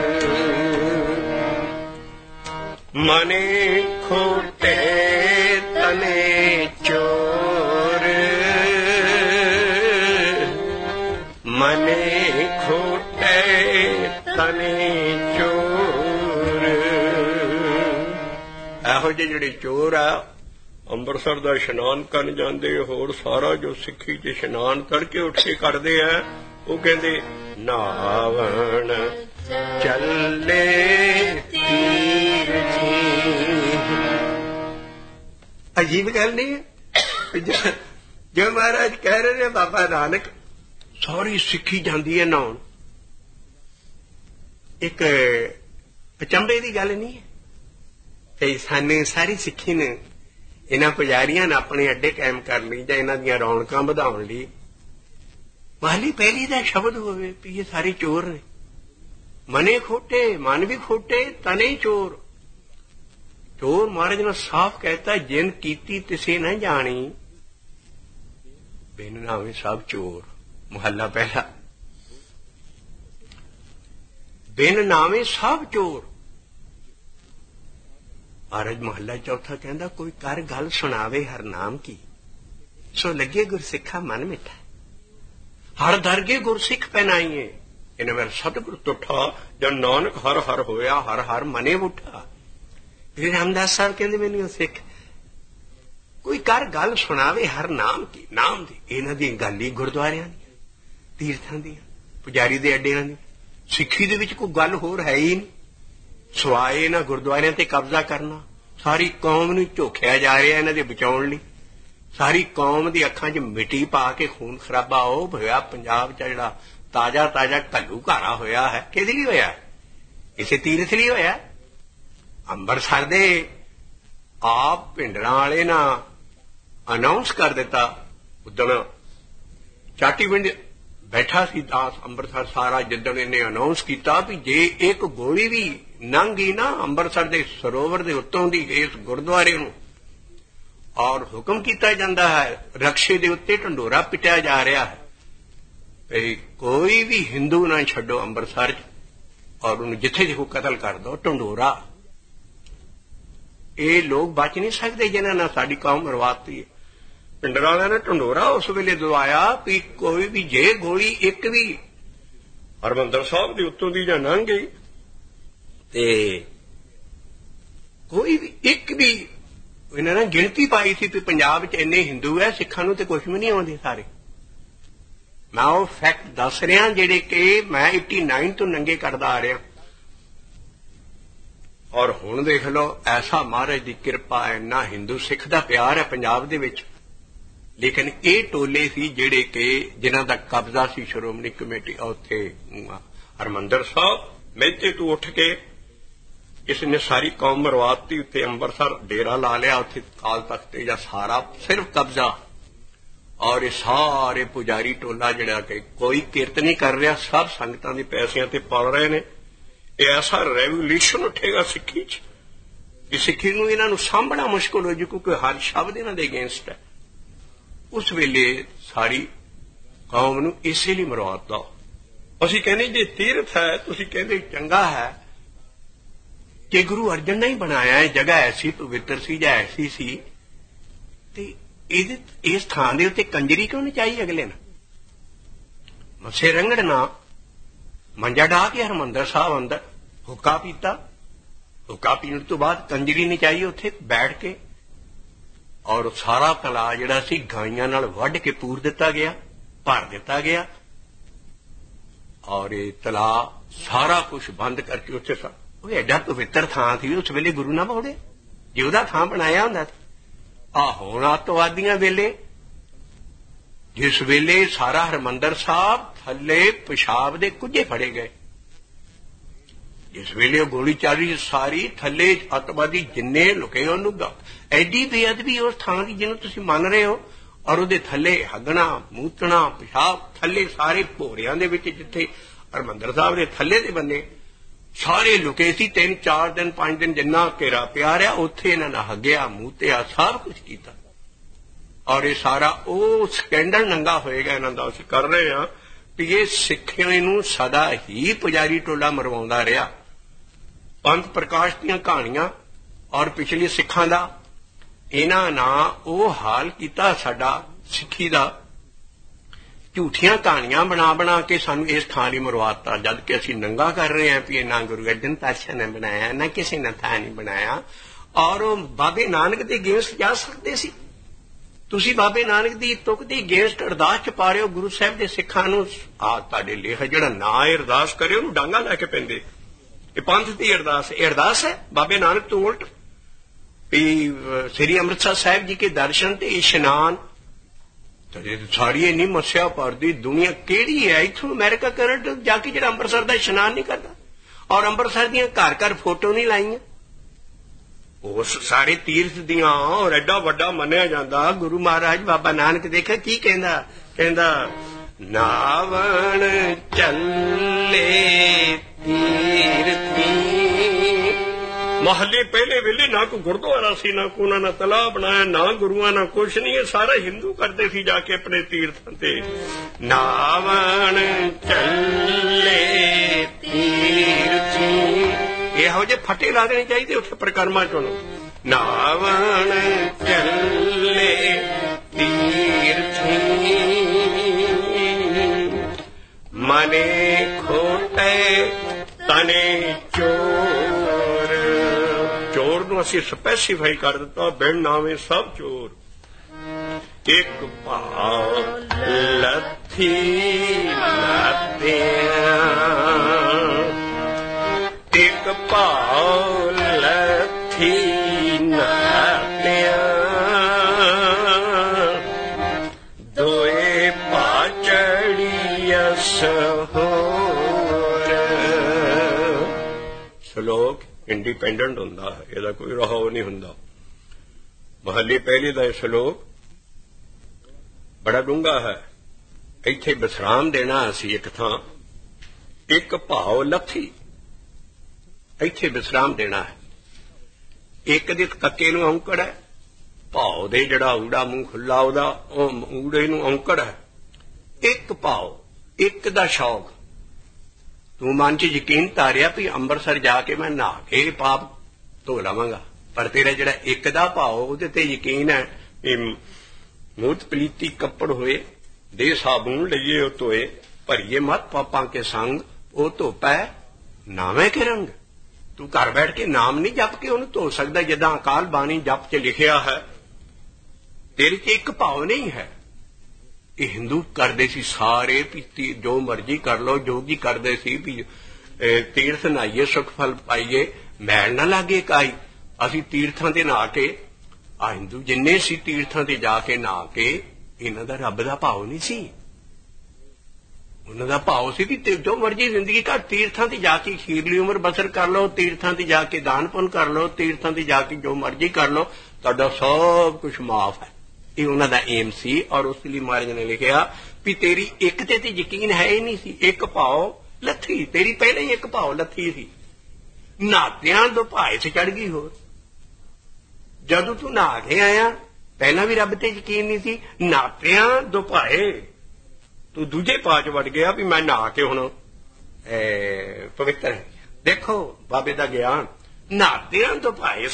ਮਨੇ ਖੋਟੇ ਤਨੇ ਚੋਰ, ਮਨੇ ਖੋਟੇ ਤਨੇ ਚੋਰ। ਇਹੋ ਜਿਹੇ ਜਿਹੜੇ ਚੋਰ ਆ ਅੰਮ੍ਰਿਤਸਰ ਦਾ ਇਸ਼ਨਾਨ ਕਰਨ ਜਾਂਦੇ, ਹੋਰ ਸਾਰਾ ਜੋ ਸਿੱਖੀ ਚ ਇਸ਼ਨਾਨ ਤੜਕੇ ਉੱਠ ਕੇ ਕਰਦੇ ਆ, ਉਹ ਕਹਿੰਦੇ ਨਾਵਣ ਚੱਲੇ ਤੀਰਥੀ। ਅਜੀਬ ਗੱਲ ਨਹੀਂ ਹੈ ਜੋ ਮਹਾਰਾਜ ਕਹਿ ਰਹੇ ਨੇ, ਬਾਬਾ ਨਾਨਕ ਸਾਰੀ ਸਿੱਖੀ ਜਾਂਦੀ ਹੈ ਨਹਾਉਣ। ਇੱਕ ਅਚੰਭੇ ਦੀ ਗੱਲ ਨਹੀਂ ਹੈ ਤੇ ਸਾਨੂੰ ਸਾਰੀ ਸਿੱਖੀ ਨੇ ਇਹਨਾਂ ਪੁਜਾਰੀਆਂ ਨੇ ਆਪਣੇ ਅੱਡੇ ਕਾਇਮ ਕਰ ਲਈ ਜਾਂ ਇਹਨਾਂ ਦੀਆਂ ਰੌਣਕਾਂ ਵਧਾਉਣ ਲਈ ਮਾਲੀ ਪਹਿਲੀ ਦਾ ਸ਼ਬਦ ਹੋਵੇ ਵੀ ਇਹ ਸਾਰੇ ਚੋਰ ਨੇ। ਮਨੇ ਖੋਟੇ, ਮਨ ਵੀ ਖੋਟੇ, ਤਨੇ ਚੋਰ। ਚੋਰ ਮਹਾਰਾਜ ਨੇ ਸਾਫ਼ ਕਹਿਤਾ, ਜਿਨ ਕੀਤੀ ਤਿਸੇ ਨਾ ਜਾਣੀ, ਬਿਨ ਨਾਵੇਂ ਸਭ ਚੋਰ। ਮੁਹੱਲਾ ਪਹਿਲਾ, ਬਿਨ ਨਾਵੇਂ ਸਭ ਚੋਰ। ਮਹਾਰਾਜ ਮੁਹੱਲਾ ਚੌਥਾ ਕਹਿੰਦਾ, ਕੋਈ ਕਰ ਗੱਲ ਸੁਣਾਵੇ ਹਰ ਨਾਮ ਕੀ, ਸੋ ਲੱਗੇ ਗੁਰਸਿੱਖਾ ਮਨ ਮਿੱਠਾ। ਹਰ ਦਰਗੇ ਗੁਰਸਿੱਖ ਪਹਿਨਾਈਏ, ਇਹਨੇ ਮੇਰਾ ਸਤਿਗੁਰ ਤੁਠਾ। ਜਦ ਨਾਨਕ ਹਰ ਹਰ ਹੋਇਆ, ਹਰ ਹਰ ਮਨੇ ਉੱਠਾ। ਫਿਰ ਰਾਮਦਾਸ ਸਾਹਿਬ ਕਹਿੰਦੇ, ਮੈਨੂੰ ਸਿੱਖ ਕੋਈ ਕਰ ਗੱਲ ਸੁਣਾਵੇ ਹਰ ਨਾਮ ਕੀ, ਨਾਮ ਦੀ। ਇਹਨਾਂ ਦੀ ਗੱਲ ਹੀ ਗੁਰਦੁਆਰਿਆਂ ਦੀ, ਤੀਰਥਾਂ ਦੀਆਂ, ਪੁਜਾਰੀ ਦੇ ਅੱਡਿਆਂ ਦੀ। ਸਿੱਖੀ ਦੇ ਵਿੱਚ ਕੋਈ ਗੱਲ ਹੋਰ ਹੈ ਹੀ ਨਹੀਂ ਸਵਾਏ ਇਹਨਾਂ ਗੁਰਦੁਆਰਿਆਂ ਤੇ ਕਬਜ਼ਾ ਕਰਨਾ। ਸਾਰੀ ਕੌਮ ਨੂੰ ਝੋਖਿਆ ਜਾ ਰਿਹਾ ਇਹਨਾਂ ਦੇ ਬਚਾਉਣ ਲਈ। ਸਾਰੀ ਕੌਮ ਦੀ ਅੱਖਾਂ 'ਚ ਮਿੱਟੀ ਪਾ ਕੇ ਖੂਨ ਖਰਾਬਾ ਉਹ ਹੋਇਆ ਪੰਜਾਬ 'ਚ, ਜਿਹੜਾ ਤਾਜ਼ਾ ਤਾਜ਼ਾ ਘੱਲੂ ਘਾਰਾ ਹੋਇਆ ਹੈ। ਕਿਹਦੇ ਲਈ ਹੋਇਆ? ਇਸੇ ਤੀਰਥ ਲਈ ਹੋਇਆ। ਅੰਮ੍ਰਿਤਸਰ ਦੇ ਆਪ ਭਿੰਡਰਾਂ ਵਾਲੇ ਨਾ ਅਨਾਉਂਸ ਕਰ ਦਿੱਤਾ, ਉਦਣ ਚਾਟੀਵਿੰਡ ਬੈਠਾ ਸੀ ਦਾਸ ਅੰਮ੍ਰਿਤਸਰ ਸਾਰਾ, ਜਿੱਦਣ ਇਹਨੇ ਅਨਾਉਂਸ ਕੀਤਾ ਵੀ ਜੇ ਇੱਕ ਗੋਲੀ ਵੀ ਲੰਘ ਗਈ ਨਾ ਅੰਮ੍ਰਿਤਸਰ ਦੇ ਸਰੋਵਰ ਦੇ ਉੱਤੋਂ ਦੀ ਇਸ ਗੁਰਦੁਆਰੇ ਨੂੰ, ਔਰ ਹੁਕਮ ਕੀਤਾ ਜਾਂਦਾ ਹੈ ਰਕਸ਼ੇ ਦੇ ਉੱਤੇ ਢੰਡੋਰਾ ਪਿਟਿਆ ਜਾ ਰਿਹਾ ਹੈ ਵੀ ਕੋਈ ਵੀ ਹਿੰਦੂ ਨਾ ਛੱਡੋ ਅੰਮ੍ਰਿਤਸਰ 'ਚ, ਔਰ ਉਹਨੂੰ ਜਿੱਥੇ ਜਿੱਥੇ ਕਤਲ ਕਰ ਦੋ ਢੰਡੋਰਾ। ਇਹ ਲੋਕ ਬਚ ਨਹੀਂ ਸਕਦੇ ਜਿਨ੍ਹਾਂ ਨਾਲ ਸਾਡੀ ਕੌਮ ਮਰਵਾਤੀ ਹੈ। ਪਿੰਡਰਾਂ ਵਾਲਿਆਂ ਨੇ ਢੰਡੋਰਾ ਉਸ ਵੇਲੇ ਦਵਾਇਆ ਵੀ ਕੋਈ ਵੀ ਜੇ ਗੋਲੀ ਇੱਕ ਵੀ ਹਰਿਮੰਦਰ ਸਾਹਿਬ ਦੇ ਉੱਤੋਂ ਦੀ ਜਾਂ ਲੰਘ ਗਈ ਤੇ ਕੋਈ ਵੀ ਇੱਕ ਵੀ, ਇਹਨਾਂ ਨੇ ਗਿਣਤੀ ਪਾਈ ਸੀ ਵੀ ਪੰਜਾਬ 'ਚ ਇੰਨੇ ਹਿੰਦੂ ਹੈ, ਸਿੱਖਾਂ ਨੂੰ ਤੇ ਕੁਛ ਵੀ ਨਹੀਂ ਆਉਂਦੇ ਸਾਰੇ। ਮੈਂ ਉਹ ਫੈਕਟ ਦੱਸ ਰਿਹਾ ਜਿਹੜੇ ਕਿ ਮੈਂ ਨਵਾਸੀ ਤੋਂ ਨੰਗੇ ਕਰਦਾ ਆ ਰਿਹਾ। ਔਰ ਹੁਣ ਦੇਖ ਲਓ, ਐਸਾ ਮਹਾਰਾਜ ਦੀ ਕਿਰਪਾ, ਇੰਨਾ ਹਿੰਦੂ ਸਿੱਖ ਦਾ ਪਿਆਰ ਹੈ ਪੰਜਾਬ ਦੇ ਵਿੱਚ। ਲੇਕਿਨ ਇਹ ਟੋਲੇ ਸੀ ਜਿਹੜੇ ਕਿ ਜਿਨ੍ਹਾਂ ਦਾ ਕਬਜ਼ਾ ਸੀ ਸ਼੍ਰੋਮਣੀ ਕਮੇਟੀ ਉੱਥੇ ਹਰਿਮੰਦਰ ਸਾਹਿਬ ਮਹਿਤੇ ਤੋਂ ਉੱਠ ਕੇ ਇਸ ਨੇ ਸਾਰੀ ਕੌਮ ਮਰਵਾਤੀ। ਉੱਥੇ ਅੰਮ੍ਰਿਤਸਰ ਡੇਰਾ ਲਾ ਲਿਆ, ਉੱਥੇ ਕਾਲ ਤਖਤ ਤੇ ਜਾਂ ਸਾਰਾ ਸਿਰਫ ਕਬਜ਼ਾ। ਔਰ ਇਹ ਸਾਰੇ ਪੁਜਾਰੀ ਟੋਲਾ ਜਿਹੜਾ ਕਿ ਕੋਈ ਕਿਰਤ ਨਹੀਂ ਕਰ ਰਿਹਾ, ਸਭ ਸੰਗਤਾਂ ਦੇ ਪੈਸਿਆਂ ਤੇ ਪਲ ਰਹੇ ਨੇ। ਇਹ ਐਸਾ ਰੈਵੋਲੂਸ਼ਨ ਉੱਠੇਗਾ ਸਿੱਖੀ 'ਚ ਕਿ ਸਿੱਖੀ ਨੂੰ ਇਹਨਾਂ ਨੂੰ ਸਾਂਭਣਾ ਮੁਸ਼ਕਲ ਹੋ ਜੂ, ਕਿਉਂਕਿ ਹਰ ਸ਼ਬਦ ਇਹਨਾਂ ਦੇ ਅਗੇਂਸਟ ਹੈ। ਉਸ ਵੇਲੇ ਸਾਰੀ ਕੌਮ ਨੂੰ ਇਸੇ ਲਈ ਮਰਵਾਤਾ। ਅਸੀਂ ਕਹਿੰਦੇ ਜੇ ਤੀਰਥ ਹੈ, ਤੁਸੀਂ ਕਹਿੰਦੇ ਚੰਗਾ ਹੈ ਕਿ ਗੁਰੂ ਅਰਜਨ ਨੇ ਹੀ ਬਣਾਇਆ ਹੈ, ਜਗ੍ਹਾ ਐਸੀ ਪਵਿੱਤਰ ਸੀ ਜਾਂ ਐਸੀ ਸੀ, ਤੇ ਇਹਦੇ ਇਸ ਥਾਂ ਦੇ ਉੱਤੇ ਕੰਜਰੀ ਕਿਉਂ ਨਹੀਂ ਚਾਹੀ ਅਗਲੇ ਨਾਲ? ਮੱਸੇ ਰੰਗੜਨਾ ਮੰਜਾ ਢਾ ਕੇ ਹਰਿਮੰਦਰ ਸਾਹਿਬ ਅੰਦਰ ਹੁੱਕਾ ਪੀਤਾ। ਹੁੱਕਾ ਪੀਣ ਤੋਂ ਬਾਅਦ ਕੰਜਰੀ ਨਹੀਂ ਚਾਹੀ ਉੱਥੇ ਬੈਠ ਕੇ, ਔਰ ਸਾਰਾ ਤਲਾ ਜਿਹੜਾ ਸੀ ਗਾਈਆਂ ਨਾਲ ਵੱਢ ਕੇ ਪੂਰ ਦਿੱਤਾ ਗਿਆ, ਭਰ ਦਿੱਤਾ ਗਿਆ। ਔਰ ਇਹ ਤਲਾ ਸਾਰਾ ਕੁਝ ਬੰਦ ਕਰਕੇ ਉੱਥੇ ਉਹ ਐਡਾ ਪਵਿੱਤਰ ਥਾਂ ਸੀ, ਉਸ ਵੇਲੇ ਗੁਰੂ ਨਾ ਬੋਲੇ ਜੇ ਉਹਦਾ ਥਾਂ ਬਣਾਇਆ ਹੁੰਦਾ। ਆ ਹੁਣ ਅੱਤਵਾਦੀਆਂ ਵੇਲੇ, ਜਿਸ ਵੇਲੇ ਸਾਰਾ ਹਰਿਮੰਦਰ ਸਾਹਿਬ ਥੱਲੇ ਪਿਸ਼ਾਬ ਦੇ ਕੁੱਜੇ ਫੜੇ ਗਏ, ਜਿਸ ਵੇਲੇ ਉਹ ਗੋਲੀ ਚੱਲੀ ਸਾਰੀ ਥੱਲੇ ਅੱਤਵਾਦੀ ਜਿੰਨੇ ਲੁਕੇ ਉਹਨੂੰ ਐਡੀ ਬੇਅਦਬੀ ਉਸ ਥਾਂ ਦੀ ਜਿਹਨੂੰ ਤੁਸੀਂ ਮੰਨ ਰਹੇ ਹੋ, ਔਰ ਉਹਦੇ ਥੱਲੇ ਹੱਗਣਾ ਮੂਤਣਾ ਪਿਸ਼ਾਬ ਥੱਲੇ ਸਾਰੇ ਭੋਰਿਆਂ ਦੇ ਵਿੱਚ, ਜਿੱਥੇ ਹਰਿਮੰਦਰ ਸਾਹਿਬ ਦੇ ਥੱਲੇ ਦੇ ਬੰਨੇ ਸਾਰੇ ਲੁਕੇ ਸੀ। ਤਿੰਨ ਚਾਰ ਦਿਨ ਪੰਜ ਦਿਨ ਜਿੰਨਾ ਘੇਰਾ ਪਿਆ ਰਿਹਾ ਉੱਥੇ ਇਹਨਾਂ ਨੇ ਹੱਗਿਆ ਮੂਤਿਆ ਸਭ ਕੁਝ ਕੀਤਾ। ਔਰ ਇਹ ਸਾਰਾ ਉਹ ਸਕੈਂਡਲ ਨੰਗਾ ਹੋਏਗਾ ਇਹਨਾਂ ਦਾ। ਅਸੀਂ ਕਰ ਰਹੇ ਹਾਂ ਵੀ ਇਹ ਸਿੱਖਾਂ ਨੂੰ ਸਦਾ ਹੀ ਪੁਜਾਰੀ ਟੋਲਾ ਮਰਵਾਉਂਦਾ ਰਿਹਾ। ਪੰਥ ਪ੍ਰਕਾਸ਼ ਦੀਆਂ ਕਹਾਣੀਆਂ ਔਰ ਪਿਛਲੇ ਸਿੱਖਾਂ ਦਾ ਇਹਨਾਂ ਨਾ ਉਹ ਹਾਲ ਕੀਤਾ ਸਾਡਾ ਸਿੱਖੀ ਦਾ। ਝੂਠੀਆਂ ਕਹਾਣੀਆਂ ਬਣਾ ਬਣਾ ਕੇ ਸਾਨੂੰ ਇਸ ਥਾਂ ਲਈ ਮਰਵਾਤਾ, ਜਦ ਕਿ ਅਸੀਂ ਨੰਗਾ ਕਰ ਰਹੇ ਹਾਂ ਵੀ ਇਹ ਨਾ ਗੁਰੂ ਅਰਜਨ ਪਾਤਸ਼ਾਹ ਨੇ ਬਣਾਇਆ ਨਾ ਕਿਸੇ ਨੇ ਥਾਂ ਨਹੀਂ ਬਣਾਇਆ। ਔਰ ਉਹ ਬਾਬੇ ਨਾਨਕ ਦੇ ਅਗੇਂਸਟ ਜਾ ਸਕਦੇ ਸੀ। ਤੁਸੀਂ ਬਾਬੇ ਨਾਨਕ ਦੀ ਤੁਕ ਦੀ ਅਗੇਂਸਟ ਅਰਦਾਸ ਚ ਪਾ ਰਹੇ ਹੋ ਗੁਰੂ ਸਾਹਿਬ ਦੇ ਸਿੱਖਾਂ ਨੂੰ। ਆ ਤੁਹਾਡੇ ਲੇਖ ਜਿਹੜਾ ਨਾ ਇਹ ਅਰਦਾਸ ਕਰੇ ਉਹਨੂੰ ਡਾਂਗਾ ਲੈ ਕੇ ਪੈਂਦੇ। ਇਹ ਪੰਥ ਦੀ ਅਰਦਾਸ, ਇਹ ਅਰਦਾਸ ਹੈ ਬਾਬੇ ਨਾਨਕ ਤੋਂ ਉਲਟ ਵੀ ਸ੍ਰੀ ਅੰਮ੍ਰਿਤਸਰ ਸਾਹਿਬ ਜੀ ਕੇ ਦਰਸ਼ਨ ਤੇ ਇਸ਼ਨਾਨ। ਸਾਰੀ ਇੰਨੀ ਮੱਸਿਆ ਭਰਦੀ ਦੁਨੀਆ ਕਿਹੜੀ ਹੈ ਇੱਥੋਂ ਅਮਰੀਕਾ ਕੈਨੇਡਾ ਜਾ ਕੇ ਜਿਹੜਾ ਅੰਮ੍ਰਿਤਸਰ ਦਾ ਇਸ਼ਨਾਨ ਨਹੀਂ ਕਰਦਾ। ਔਰ ਅੰਮ੍ਰਿਤਸਰ ਦੀਆਂ ਘਰ ਘਰ ਫੋਟੋ ਨਹੀਂ ਲਾਈਆਂ ਉਸ ਸਾਰੇ ਤੀਰਥ ਦੀਆਂ। ਔਰ ਐਡਾ ਵੱਡਾ ਮੰਨਿਆ ਜਾਂਦਾ ਗੁਰੂ ਮਹਾਰਾਜ ਬਾਬਾ ਨਾਨਕ ਦੇਖਿਆ ਕੀ ਕਹਿੰਦਾ, ਕਹਿੰਦਾ ਨਾਵਣ ਚੱਲੇ ਤੀਰਥੀ। ਮਹੱਲੇ ਪਹਿਲੇ ਵੇਲੇ ਨਾ ਕੋਈ ਗੁਰਦੁਆਰਾ ਸੀ, ਨਾ ਕੋਈ ਉਹਨਾਂ ਨੇ ਤਲਾਬ ਬਣਾਇਆ, ਨਾ ਗੁਰੂਆਂ ਨਾ ਕੁਛ ਨਹੀਂ। ਇਹ ਸਾਰਾ ਹਿੰਦੂ ਕਰਦੇ ਸੀ ਜਾ ਕੇ ਆਪਣੇ ਤੀਰਥਾਂ ਤੇ। ਨਾਵਣ ਚੱਲੇ ਤੀਰਥੀ, ਇਹੋ ਜਿਹੇ ਫਟੇ ਲਾ ਦੇਣੇ ਚਾਹੀਦੇ ਉੱਥੇ ਪਰਿਕਰਮਾ ਚੋਂ। ਨਾਵਣ ਚੱਲੇ ਤੀਰਥੀ ਮਨੇ ਖੋਟੇ ਤਨੇ ਚੋਰ। ਚੋਰ ਨੂੰ ਅਸੀਂ ਸਪੈਸੀਫਾਈ ਕਰ ਦਿੱਤਾ, ਬਿਨ ਨਾਵੇਂ ਸਭ ਚੋਰ। ਇੱਕ ਭਾਵ ਲੱਥੀ ਲਾਤਿਆਂ, ਇੱਕ ਭਾਵ ਲੱਥੀ ਨਾਤਿਆਂ, ਦੋਏ ਪਾਚੜੀਅਸ ਹੋਰ। ਸ਼ਲੋਕ ਇੰਡੀਪੈਂਡੈਂਟ ਹੁੰਦਾ ਹੈ, ਇਹਦਾ ਕੋਈ ਰਹਾਉ ਨਹੀਂ ਹੁੰਦਾ। ਮਹੱਲੇ ਪਹਿਲੇ ਦਾ ਇਹ ਸ਼ਲੋਕ ਬੜਾ ਡੂੰਘਾ ਹੈ। ਇੱਥੇ ਵਿਸਰਾਮ ਦੇਣਾ ਅਸੀਂ ਇੱਕ ਥਾਂ, ਇੱਕ ਭਾਵ ਲੱਥੀ, ਇੱਥੇ ਵਿਸਰਾਮ ਦੇਣਾ ਹੈ। ਇੱਕ ਦੇ ਕੱਕੇ ਨੂੰ ਔਂਕੜ ਹੈ, ਭਾਵ ਦੇ ਜਿਹੜਾ ਊੜਾ ਮੂੰਹ ਖੁੱਲਾ ਉਹਦਾ ਉਹ ਊੜੇ ਨੂੰ ਔਂਕੜ ਹੈ। ਇੱਕ ਭਾਵ, ਇੱਕ ਦਾ ਸ਼ੌਕ। ਤੂੰ ਮਨ ਚ ਯਕੀਨ ਧਾਰਿਆ ਵੀ ਅੰਮ੍ਰਿਤਸਰ ਜਾ ਕੇ ਮੈਂ ਨਹਾ ਕੇ ਪਾਪ ਧੋ ਲਵਾਂਗਾ, ਪਰ ਤੇਰਾ ਜਿਹੜਾ ਇੱਕ ਦਾ ਭਾਵ ਉਹਦੇ ਤੇ ਯਕੀਨ ਹੈ ਵੀ ਮੂਤ ਪਲੀਤੀ ਕੱਪੜ ਹੋਏ, ਦੇ ਸਾਬੂਨ ਲਈਏ ਉਹ ਧੋਏ, ਭਰੀਏ ਮਤ ਪਾਪਾਂ ਕੇ ਸੰਗ ਉਹ ਧੋਪੈ ਨਾਵੇਂ ਕੇ ਰੰਗ। ਤੂੰ ਘਰ ਬੈਠ ਕੇ ਨਾਮ ਨਹੀਂ ਜਪ ਕੇ ਉਹਨੂੰ ਧੋ ਸਕਦਾ ਜਿੱਦਾਂ ਅਕਾਲ ਬਾਣੀ ਜਪ ਚ ਲਿਖਿਆ ਹੈ। ਤੇਰੇ ਚ ਇੱਕ ਭਾਵ ਨਹੀਂ ਹੈ। ਇਹ ਹਿੰਦੂ ਕਰਦੇ ਸੀ ਸਾਰੇ ਵੀ ਜੋ ਮਰਜ਼ੀ ਕਰ ਲਓ, ਜੋਗੀ ਕਰਦੇ ਸੀ ਵੀ ਤੀਰਥ ਨਹਾਈਏ ਸੁਖ ਫਲ ਪਾਈਏ, ਮੈਲ ਨਾ ਲਾਗੇ ਕਾਈ। ਅਸੀਂ ਤੀਰਥਾਂ ਤੇ ਨਹਾ ਕੇ, ਆ ਹਿੰਦੂ ਜਿੰਨੇ ਸੀ ਤੀਰਥਾਂ ਤੇ ਜਾ ਕੇ ਨਹਾ ਕੇ, ਇਹਨਾਂ ਦਾ ਰੱਬ ਦਾ ਭਾਵ ਨਹੀਂ ਸੀ। ਉਹਨਾਂ ਦਾ ਭਾਵ ਸੀ ਵੀ ਜੋ ਮਰਜ਼ੀ ਜ਼ਿੰਦਗੀ ਘਰ ਤੀਰਥਾਂ ਤੇ ਜਾ ਕੇ ਖੀਰਲੀ ਉਮਰ ਬਸਰ ਕਰ ਲਓ, ਤੀਰਥਾਂ ਤੇ ਜਾ ਕੇ ਦਾਨ ਪੁੰਨ ਕਰ ਲਓ, ਤੀਰਥਾਂ ਤੇ ਜਾ ਕੇ ਜੋ ਮਰਜ਼ੀ ਕਰ ਲਓ, ਤੁਹਾਡਾ ਸਭ ਕੁਝ ਮਾਫ ਹੈ। ਇਹ ਉਹਨਾਂ ਦਾ ਏਮ ਸੀ। ਔਰ ਉਸ ਲਈ ਮਹਾਰਾਜ ਨੇ ਲਿਖਿਆ ਵੀ ਤੇਰੀ ਇੱਕ ਤੇ ਤੇ ਯਕੀਨ ਹੈ ਹੀ ਨਹੀਂ ਸੀ। ਇੱਕ ਭਾਵ ਲੱਥੀ, ਤੇਰੀ ਪਹਿਲਾਂ ਹੀ ਇੱਕ ਭਾਵ ਲੱਥੀ ਸੀ। ਨਾਤਿਆਂ ਦੋ ਭਾਏ ਤੇ ਚੜ ਗਈ। ਹੋਰ ਜਦੋਂ ਤੂੰ ਨਹਾ ਕੇ ਆਇਆ ਪਹਿਲਾਂ ਵੀ ਰੱਬ ਤੇ ਯਕੀਨ ਨਹੀਂ ਸੀ। ਨਾਤਿਆਂ ਦੋ ਭਾਏ, ਤੂੰ ਦੂਜੇ ਪਾਚ ਵੜ ਗਿਆ ਵੀ ਮੈਂ ਨਹਾ ਕੇ ਹੁਣ ਪਵਿੱਤਰ। ਦੇਖੋ ਬਾਬੇ ਦਾ ਗਿਆਨ। ਨਾਤਿਆਂ ਦੋ ਭਾਏ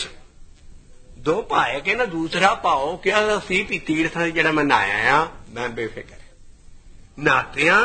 ਦੋ ਭਾਏ ਕੇ ਨਾ ਦੂਸਰਾ ਭਾਓ ਕਿਹਾ ਸੀ ਵੀ ਤੀਰਥਾਂ ਚ ਜਿਹੜਾ ਮੈਂ ਨਹਾਇਆ ਆ ਮੈਂ ਬੇਫਿਕਰ। ਨਾਤਿਆਂ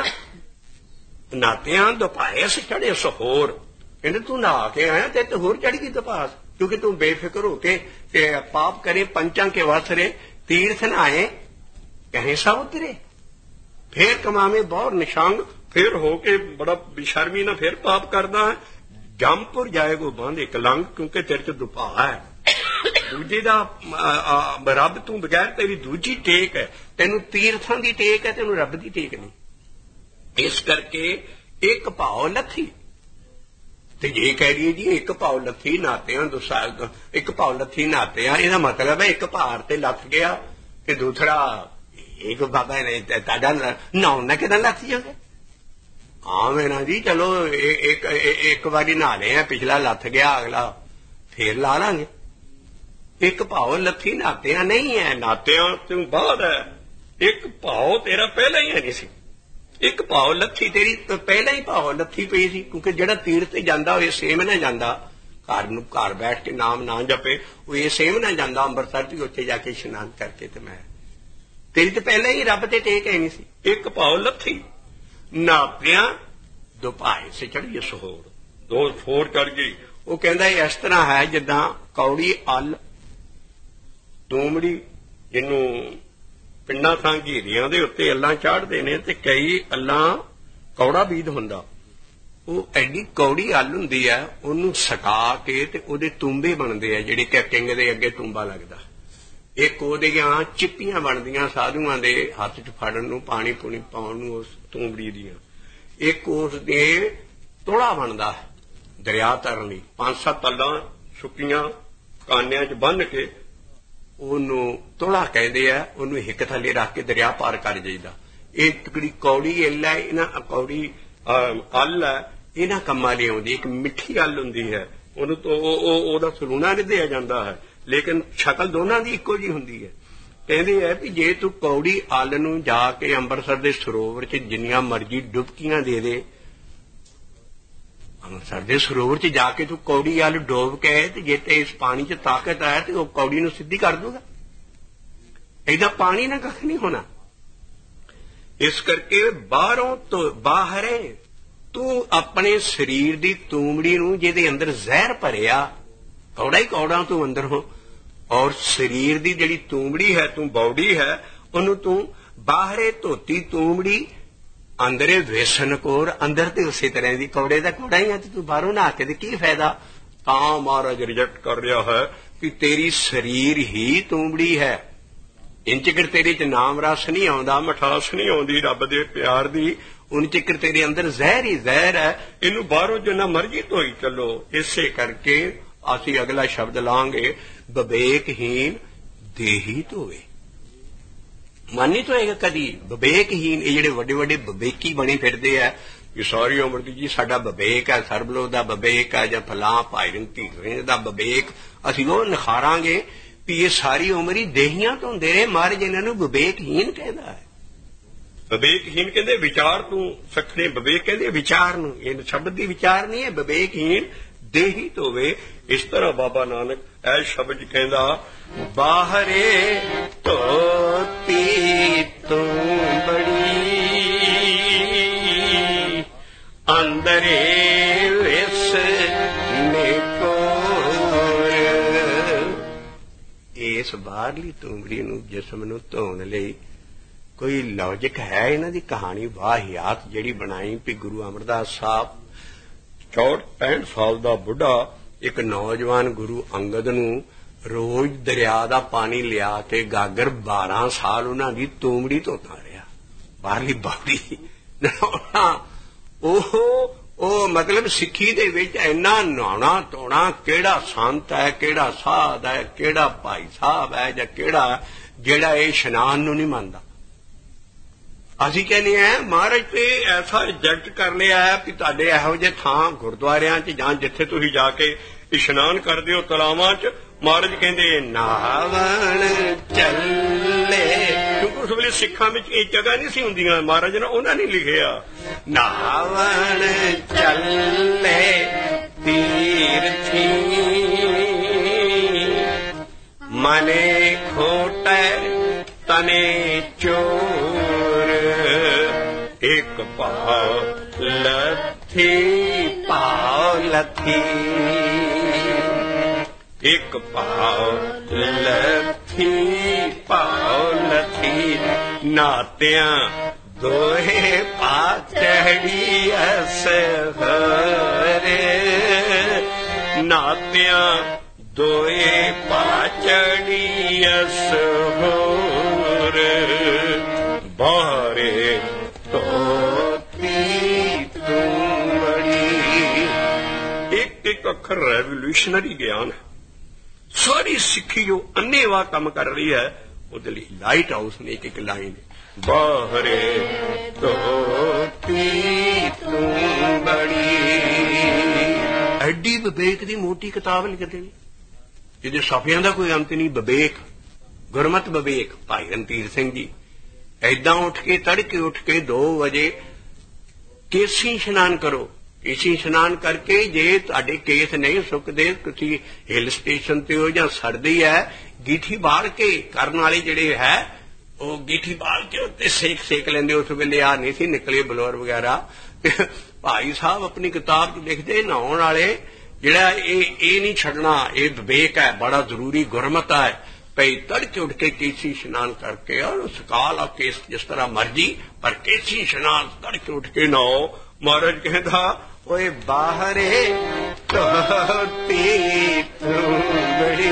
ਨਾਤਿਆਂ ਦੋ ਭਾਏ ਸ ਚੜੇ ਸ ਹੋਰ। ਕਹਿੰਦੇ ਤੂੰ ਨਹਾ ਕੇ ਆਇਆ ਤੇ ਹੋਰ ਚੜ ਗਈ ਦਪਾਸ, ਕਿਉਂਕਿ ਤੂੰ ਬੇਫਿਕਰ ਹੋ ਕੇ ਪਾਪ ਕਰੇ ਪੰਚਾਂ ਕੇ ਵਸਰੇ, ਤੀਰਥ ਨਹਾਏ ਕਹੇ ਸਭ ਉਤਰੇ, ਫੇਰ ਕਮਾਵੇਂ ਬਹੁਤ ਨਿਸ਼ਾਂਗ, ਫੇਰ ਹੋ ਕੇ ਬੜਾ ਬੇਸ਼ਰਮੀ ਨਾਲ ਫੇਰ ਪਾਪ ਕਰਦਾ ਹੈ। ਜੰਮਪੁਰ ਜਾਏਗੋ ਬੰਦ ਇੱਕ ਲੰਗ, ਕਿਉਂਕਿ ਤੇਰੇ ਚ ਦੁਪਾ ਹੈ। ਦੂਜੇ ਦਾ ਰੱਬ ਤੂੰ ਬਗੈਰ ਤੇਰੀ ਦੂਜੀ ਟੇਕ ਹੈ, ਤੈਨੂੰ ਤੀਰਥਾਂ ਦੀ ਟੇਕ ਹੈ, ਤੈਨੂੰ ਰੱਬ ਦੀ ਟੇਕ ਨਹੀਂ। ਇਸ ਕਰਕੇ ਇੱਕ ਭਾਵ ਲੱਥੀ। ਤੇ ਜੇ ਕਹਿ ਦਈਏ ਜੀ ਇੱਕ ਭਾਵ ਲੱਥੀ ਨਾਤਿਆਂ ਦੁਸਾ, ਇੱਕ ਭਾਵ ਲੱਥੀ ਨਾਤਿਆਂ, ਇਹਦਾ ਮਤਲਬ ਹੈ ਇੱਕ ਭਾਰ ਤੇ ਲੱਥ ਗਿਆ ਤੇ ਦੂਸਰਾ ਇੱਕ ਬਾਬਾ ਨੇ ਤੁਹਾਡਾ ਨਹਾਉਣ ਨਾ ਕਿਦਾਂ ਲੱਥ ਜਾਵੇ। ਆਮ ਹੈ ਨਾ ਜੀ। ਚਲੋ ਇੱਕ ਇੱਕ ਵਾਰੀ ਨਹਾ ਲਿਆ, ਪਿਛਲਾ ਲੱਥ ਗਿਆ, ਅਗਲਾ ਫੇਰ ਲਾ ਲਾਂਗੇ। ਇੱਕ ਭਾਵ ਲੱਥੀ ਨਾਤਿਆਂ ਨਹੀਂ ਹੈ, ਨਾਤਿਆਂ ਤੋਂ ਬਾਅਦ ਹੈ। ਇੱਕ ਭਾਵ ਤੇਰਾ ਪਹਿਲਾਂ ਹੀ ਹੈ ਨਹੀਂ ਸੀ। ਇੱਕ ਭਾਵ ਲੱਥੀ ਤੇਰੀ ਪਹਿਲਾਂ ਹੀ ਭਾਵ ਲੱਥੀ ਪਈ ਸੀ, ਕਿਉਂਕਿ ਜਿਹੜਾ ਤੀਰਥ ਤੇ ਜਾਂਦਾ ਹੋਏ ਸੇਮ ਨਾ ਜਾਂਦਾ, ਘਰ ਨੂੰ ਘਰ ਬੈਠ ਕੇ ਨਾਮ ਨਾ ਜਪੇ, ਉਹ ਇਹ ਸੇਮ ਨਾ ਜਾਂਦਾ ਅੰਮ੍ਰਿਤਸਰ ਵੀ, ਉੱਥੇ ਜਾ ਕੇ ਇਸ਼ਨਾਨ ਕਰਕੇ। ਤੇ ਮੈਂ ਤੇਰੀ ਤੇ ਪਹਿਲਾਂ ਹੀ ਰੱਬ ਤੇ ਟੇਕ ਹੈ ਨਹੀਂ ਸੀ। ਇੱਕ ਭਾਵ ਲੱਥੀ ਨਾਤਿਆਂ ਦੋ ਭਾਏ ਸੇ ਚੜ੍ਹੀ ਸਹੋਰ, ਦੋ ਫੋਰ ਚੜ ਗਈ। ਉਹ ਕਹਿੰਦਾ ਇਸ ਤਰ੍ਹਾਂ ਹੈ ਜਿੱਦਾਂ ਕੌੜੀ ਅੱਲ ਤੂੰਬੜੀ, ਜਿਹਨੂੰ ਪਿੰਡਾਂ ਥਾਂ ਘੀਰੀਆਂ ਦੇ ਉੱਤੇ ਅੱਲਾਂ ਚਾੜਦੇ ਨੇ, ਤੇ ਕਈ ਅੱਲਾਂ ਕੌੜਾ ਬੀਜ ਹੁੰਦਾ। ਉਹ ਐਡੀ ਕੌੜੀ ਅੱਲ ਹੁੰਦੀ ਹੈ, ਉਹਨੂੰ ਸਕਾ ਕੇ ਤੇ ਉਹਦੇ ਤੂੰਬੇ ਬਣਦੇ ਆ, ਜਿਹੜੇ ਕੈਕਿੰਗ ਦੇ ਅੱਗੇ ਤੂੰਬਾ ਲੱਗਦਾ। ਇੱਕ ਉਹਦੀਆਂ ਚਿੱਪੀਆਂ ਬਣਦੀਆਂ ਸਾਧੂਆਂ ਦੇ ਹੱਥ 'ਚ ਫੜਨ ਨੂੰ, ਪਾਣੀ ਪੂਣੀ ਪਾਉਣ ਨੂੰ ਉਸ ਤੂੰਬੜੀ ਦੀਆਂ। ਇੱਕ ਉਸ ਦੇ ਤੋੜਾ ਬਣਦਾ ਦਰਿਆ ਤਰਨ ਲਈ, ਪੰਜ ਸੱਤ ਅੱਲਾਂ ਸੁੱਕੀਆਂ ਕਾਨਿਆਂ 'ਚ ਬੰਨ੍ਹ ਕੇ ਉਹਨੂੰ ਤੋੜਾ ਕਹਿੰਦੇ ਆ। ਉਹਨੂੰ ਹਿੱਕ ਥੱਲੇ ਰੱਖ ਕੇ ਦਰਿਆ ਪਾਰ ਕਰ ਜਾਈਦਾ। ਇਹ ਟੁਕੜੀ ਕੌੜੀ ਅੱਲ ਹੈ, ਇਹਨਾਂ ਕੌੜੀ ਅੱਲ ਹੈ, ਇਹਨਾਂ ਕੰਮਾਂ ਲਈ ਆਉਂਦੀ। ਇੱਕ ਮਿੱਠੀ ਅੱਲ ਹੁੰਦੀ ਹੈ, ਉਹਨੂੰ ਤੋਂ ਉਹਦਾ ਸਲੂਣਾ ਨਿਧਿਆ ਜਾਂਦਾ ਹੈ, ਲੇਕਿਨ ਸ਼ਕਲ ਦੋਨਾਂ ਦੀ ਇੱਕੋ ਜਿਹੀ ਹੁੰਦੀ ਹੈ। ਕਹਿੰਦੇ ਹੈ ਵੀ ਜੇ ਤੂੰ ਕੌੜੀ ਅੱਲ ਨੂੰ ਜਾ ਕੇ ਅੰਮ੍ਰਿਤਸਰ ਦੇ ਸਰੋਵਰ 'ਚ ਜਿੰਨੀਆਂ ਮਰਜ਼ੀ ਡੁਬਕੀਆਂ ਦੇ ਦੇ, ਅੰਮ੍ਰਿਤਸਰ ਦੇ ਸਰੋਵਰ 'ਚ ਜਾ ਕੇ ਤੂੰ ਕੌੜੀ ਅੱਲ ਡੋਬ ਕੇ ਤੇ ਜੇ ਤੇ ਇਸ ਪਾਣੀ 'ਚ ਤਾਕਤ ਹੈ ਤੇ ਉਹ ਕੌੜੀ ਨੂੰ ਸਿੱਧੀ ਕਰ ਦੂਗਾ। ਇਹਦਾ ਪਾਣੀ ਨਾ ਕੱਖ ਨਹੀਂ ਹੋਣਾ। ਇਸ ਕਰਕੇ ਬਾਹਰੋਂ ਤੋਂ ਬਾਹਰੇ ਤੂੰ ਆਪਣੇ ਸਰੀਰ ਦੀ ਤੂੰਬੜੀ ਨੂੰ, ਜਿਹਦੇ ਅੰਦਰ ਜ਼ਹਿਰ ਭਰਿਆ, ਕੌੜਾ ਹੀ ਕੌੜਾ ਤੂੰ ਅੰਦਰ ਹੋ, ਔਰ ਸਰੀਰ ਦੀ ਜਿਹੜੀ ਤੂੰਬੜੀ ਹੈ, ਤੂੰ ਬਾਡੀ ਹੈ, ਉਹਨੂੰ ਤੂੰ ਬਾਹਰੇ ਧੋਤੀ ਤੂੰਬੜੀ, ਅੰਦਰੇ ਵੇਸਨ ਕੋਰ, ਅੰਦਰ ਤੇ ਉਸੇ ਤਰ੍ਹਾਂ ਦੀ ਕੌੜੇ ਦਾ ਕੌੜਾ ਹੀ ਹੈ, ਤੇ ਤੂੰ ਬਾਹਰੋਂ ਨਹਾ ਕੇ ਤੇ ਕੀ ਫਾਇਦਾ। ਤਾਂ ਮਹਾਰਾਜ ਰਿਜੈਕਟ ਕਰ ਰਿਹਾ ਹੈ ਕਿ ਤੇਰੀ ਸਰੀਰ ਹੀ ਤੂੰਬੜੀ ਹੈ। ਇੰਜ ਚਿਕਰ ਤੇਰੇ 'ਚ ਨਾਮ ਰਸ ਨਹੀਂ ਆਉਂਦਾ, ਮਠਾਸ ਨਹੀਂ ਆਉਂਦੀ ਰੱਬ ਦੇ ਪਿਆਰ ਦੀ, ਉਨ ਚਿਕਰ ਤੇਰੇ ਅੰਦਰ ਜ਼ਹਿਰ ਹੀ ਜ਼ਹਿਰ ਹੈ। ਇਹਨੂੰ ਬਾਹਰੋਂ ਜਿੰਨਾ ਮਰਜ਼ੀ ਧੋਈ ਚੱਲੋ। ਇਸੇ ਕਰਕੇ ਅਸੀਂ ਅਗਲਾ ਸ਼ਬਦ ਲਾਂਗੇ, ਵਿਵੇਕਹੀਨ ਦੇਹੀ ਧੋਵੇ। ਮਨ ਨਹੀਂ ਧੋਏਗਾ ਕਦੀ। ਵਿਵੇਕਹੀਨ, ਇਹ ਜਿਹੜੇ ਵੱਡੇ ਵੱਡੇ ਵਿਵੇਕੀ ਬਣੇ ਫਿਰਦੇ ਆ, ਇਹ ਸਾਰੀ ਉਮਰ ਦੀ ਜੀ ਸਾਡਾ ਵਿਵੇਕ ਹੈ, ਸਰਬਲੋ ਦਾ ਵਿਵੇਕ ਹੈ, ਜਾਂ ਫਲਾਂ ਭਾਈ ਧੀਰੇ ਦਾ ਵਿਵੇਕ, ਅਸੀਂ ਉਹ ਨਿਖਾਰਾਂਗੇ ਵੀ ਇਹ ਸਾਰੀ ਉਮਰ ਹੀ ਦੇਹੀਆਂ ਧੋਂਦੇ ਰਹੇ। ਮਹਾਰਾਜ ਇਹਨਾਂ ਨੂੰ ਵਿਵੇਕਹੀਨ ਕਹਿੰਦਾ ਹੈ। ਵਿਵੇਕਹੀਨ ਕਹਿੰਦੇ ਵਿਚਾਰ ਤੂੰ ਸਖਣੇ, ਵਿਵੇਕ ਕਹਿੰਦੇ ਵਿਚਾਰ ਨੂੰ, ਇਹ ਸ਼ਬਦ ਦੀ ਵਿਚਾਰ ਨਹੀਂ ਹੈ। ਵਿਵੇਕਹੀਨ ਦੇਹੀ ਧੋਵੇ। ਇਸ ਤਰ੍ਹਾਂ ਬਾਬਾ ਨਾਨਕ ਐ ਸ਼ਬਦ ਕਹਿੰਦਾ, ਬਾਹਰੇ ਧੋਤੀ ਤੂੰ ਬੜੀ, ਅੰਦਰੇ ਵਿਸ ਨਿਕੋਰ। ਇਸ ਬਾਹਰਲੀ ਤੂੰਬੜੀ ਨੂੰ, ਜਿਸਮ ਨੂੰ ਧੋਣ ਲਈ ਕੋਈ ਲੌਜਿਕ ਹੈ? ਇਹਨਾਂ ਦੀ ਕਹਾਣੀ ਵਾਹਿਆਤ ਜਿਹੜੀ ਬਣਾਈ ਵੀ ਗੁਰੂ ਅਮਰਦਾਸ ਸਾਹਿਬ ਚੌਂਹਠ ਪੈਂਹਠ ਸਾਲ ਦਾ ਬੁੱਢਾ ਇੱਕ ਨੌਜਵਾਨ ਗੁਰੂ ਅੰਗਦ ਨੂੰ ਰੋਜ਼ ਦਰਿਆ ਦਾ ਪਾਣੀ ਲਿਆ ਕੇ ਗਾਗਰ ਬਾਰਾਂ ਸਾਲ ਉਹਨਾਂ ਦੀ ਤੂੰਬੜੀ ਧੋਤਾ ਰਿਹਾ, ਬਾਹਰਲੀ ਬਾਡੀ। ਉਹ ਉਹ ਮਤਲਬ ਸਿੱਖੀ ਦੇ ਵਿੱਚ ਇੰਨਾ ਨਹਾਉਣਾ ਧੋਣਾ, ਕਿਹੜਾ ਸੰਤ ਹੈ, ਕਿਹੜਾ ਸਾਧ ਹੈ, ਕਿਹੜਾ ਭਾਈ ਸਾਹਿਬ ਹੈ, ਜਾਂ ਕਿਹੜਾ ਜਿਹੜਾ ਇਹ ਇਸ਼ਨਾਨ ਨੂੰ ਨਹੀਂ ਮੰਨਦਾ। ਅਸੀਂ ਕਹਿੰਦੇ ਹਾਂ ਮਹਾਰਾਜ ਤੇ ਐਸਾ ਰਿਜੈਕਟ ਕਰ ਲਿਆ ਹੈ ਵੀ ਤੁਹਾਡੇ ਇਹੋ ਜਿਹੇ ਥਾਂ ਗੁਰਦੁਆਰਿਆਂ 'ਚ ਜਾਂ ਜਿੱਥੇ ਤੁਸੀਂ ਜਾ ਕੇ ਇਸ਼ਨਾਨ ਕਰਦੇ ਹੋ ਤਲਾਵਾਂ 'ਚ, ਮਹਾਰਾਜ ਕਹਿੰਦੇ ਨਹਾਵਣ ਚੱਲੇ, ਕਿਉਂਕਿ ਉਸ ਵੇਲੇ ਸਿੱਖਾਂ ਵਿੱਚ ਇਹ ਜਗ੍ਹਾ ਨਹੀਂ ਸੀ ਹੁੰਦੀਆਂ। ਮਹਾਰਾਜ ਨੇ ਉਹਨਾਂ ਨੇ ਲਿਖਿਆ ਨਹਾਵਣ ਚੱਲੇ ਤੀਰਥੀ, ਮਨੇ ਖੋਟੈ ਤਨੇ ਚੋਰ, ਇੱਕ ਭਾਵ ਲੱਥੀ ਭਾਵ ਲੱਥੀ, ਇੱਕ ਭਾਵ ਲੱਥੀ ਭਾਵ ਲੱਥੀ, ਨਾਤਿਆਂ ਦੋਹੇ ਪਾ ਚੜੀ ਅਸ ਹਰੇ, ਨਾਤਿਆਂ ਦੋਏ ਪਾ ਚੜੀ ਅਸ ਹੋਰ, ਬਾਹਰੇ ਧੋਤੀ ਤੂੰਬੜੀ। ਇੱਕ ਇੱਕ ਅੱਖਰ ਰੈਵੋਲੂਸ਼ਨਰੀ ਗਿਆਨ ਹੈ। ਸਾਰੀ ਸਿੱਖੀ ਜੋ ਅੰਨੇਵਾਹ ਕੰਮ ਕਰ ਰਹੀ ਹੈ, ਉਹਦੇ ਲਈ ਲਾਈਟ ਹਾਊਸ ਨੇ ਇੱਕ ਇੱਕ ਲਾਈਨ ਬਾਹਰੇ ਧੋਤੀ ਤੂੰ ਬੜੀ। ਐਡੀ ਵਿਵੇਕ ਦੀ ਮੋਟੀ ਕਿਤਾਬ ਲਿਖਦੇ ਨੇ ਜਿਹਦੇ ਸਫ਼ਿਆਂ ਦਾ ਕੋਈ ਅੰਤ ਨਹੀਂ। ਵਿਵੇਕ, ਗੁਰਮਤਿ ਵਿਵੇਕ। ਭਾਈ ਰਣਧੀਰ ਸਿੰਘ ਜੀ ਏਦਾਂ ਉੱਠ ਕੇ ਤੜਕੇ ਉੱਠ ਕੇ ਦੋ ਵਜੇ ਕੇਸੀ ਇਸ਼ਨਾਨ ਕਰੋ। ਕੇਸੀ ਇਸ਼ਨਾਨ ਕਰਕੇ ਜੇ ਤੁਹਾਡੇ ਕੇਸ ਨਹੀਂ ਸੁੱਕਦੇ, ਤੁਸੀਂ ਹਿਲ ਸਟੇਸ਼ਨ ਤੇ ਹੋ ਜਾਂ ਸਰਦੀ ਹੈ, ਗੀਠੀ ਬਾਲ ਕੇ ਕਰਨ ਵਾਲੇ ਜਿਹੜੇ ਹੈ ਉਹ ਗੀਠੀ ਬਾਲ ਕੇ ਉੱਤੇ ਸੇਕ ਸੇਕ ਲੈਂਦੇ। ਉਸ ਵੇਲੇ ਆ ਨਹੀਂ ਸੀ ਨਿਕਲੇ ਬਲੋਰ ਵਗੈਰਾ। ਭਾਈ ਸਾਹਿਬ ਆਪਣੀ ਕਿਤਾਬ 'ਚ ਲਿਖਦੇ ਨਹਾਉਣ ਵਾਲੇ ਜਿਹੜਾ ਇਹ ਇਹ ਨਹੀਂ ਛੱਡਣਾ, ਇਹ ਵਿਵੇਕ ਹੈ, ਬੜਾ ਜ਼ਰੂਰੀ ਗੁਰਮਤ ਹੈ। ਭਈ ਤੜਕੇ ਉੱਠ ਕੇ ਕੇਸੀ ਇਸ਼ਨਾਨ ਕਰਕੇ ਔਰ ਸੁਕਾ ਲਾ ਕੇਸ ਜਿਸ ਤਰ੍ਹਾਂ ਮਰਜੀ, ਪਰ ਕੇਸੀ ਇਸ਼ਨਾਨ ਤੜਕੇ ਉੱਠ ਕੇ ਨਹਾਓ। ਮਹਾਰਾਜ ਕਹਿੰਦਾ ਓਏ ਬਾਹਰੇ ਧੋਤੀ ਤੂੰ ਬੜੀ।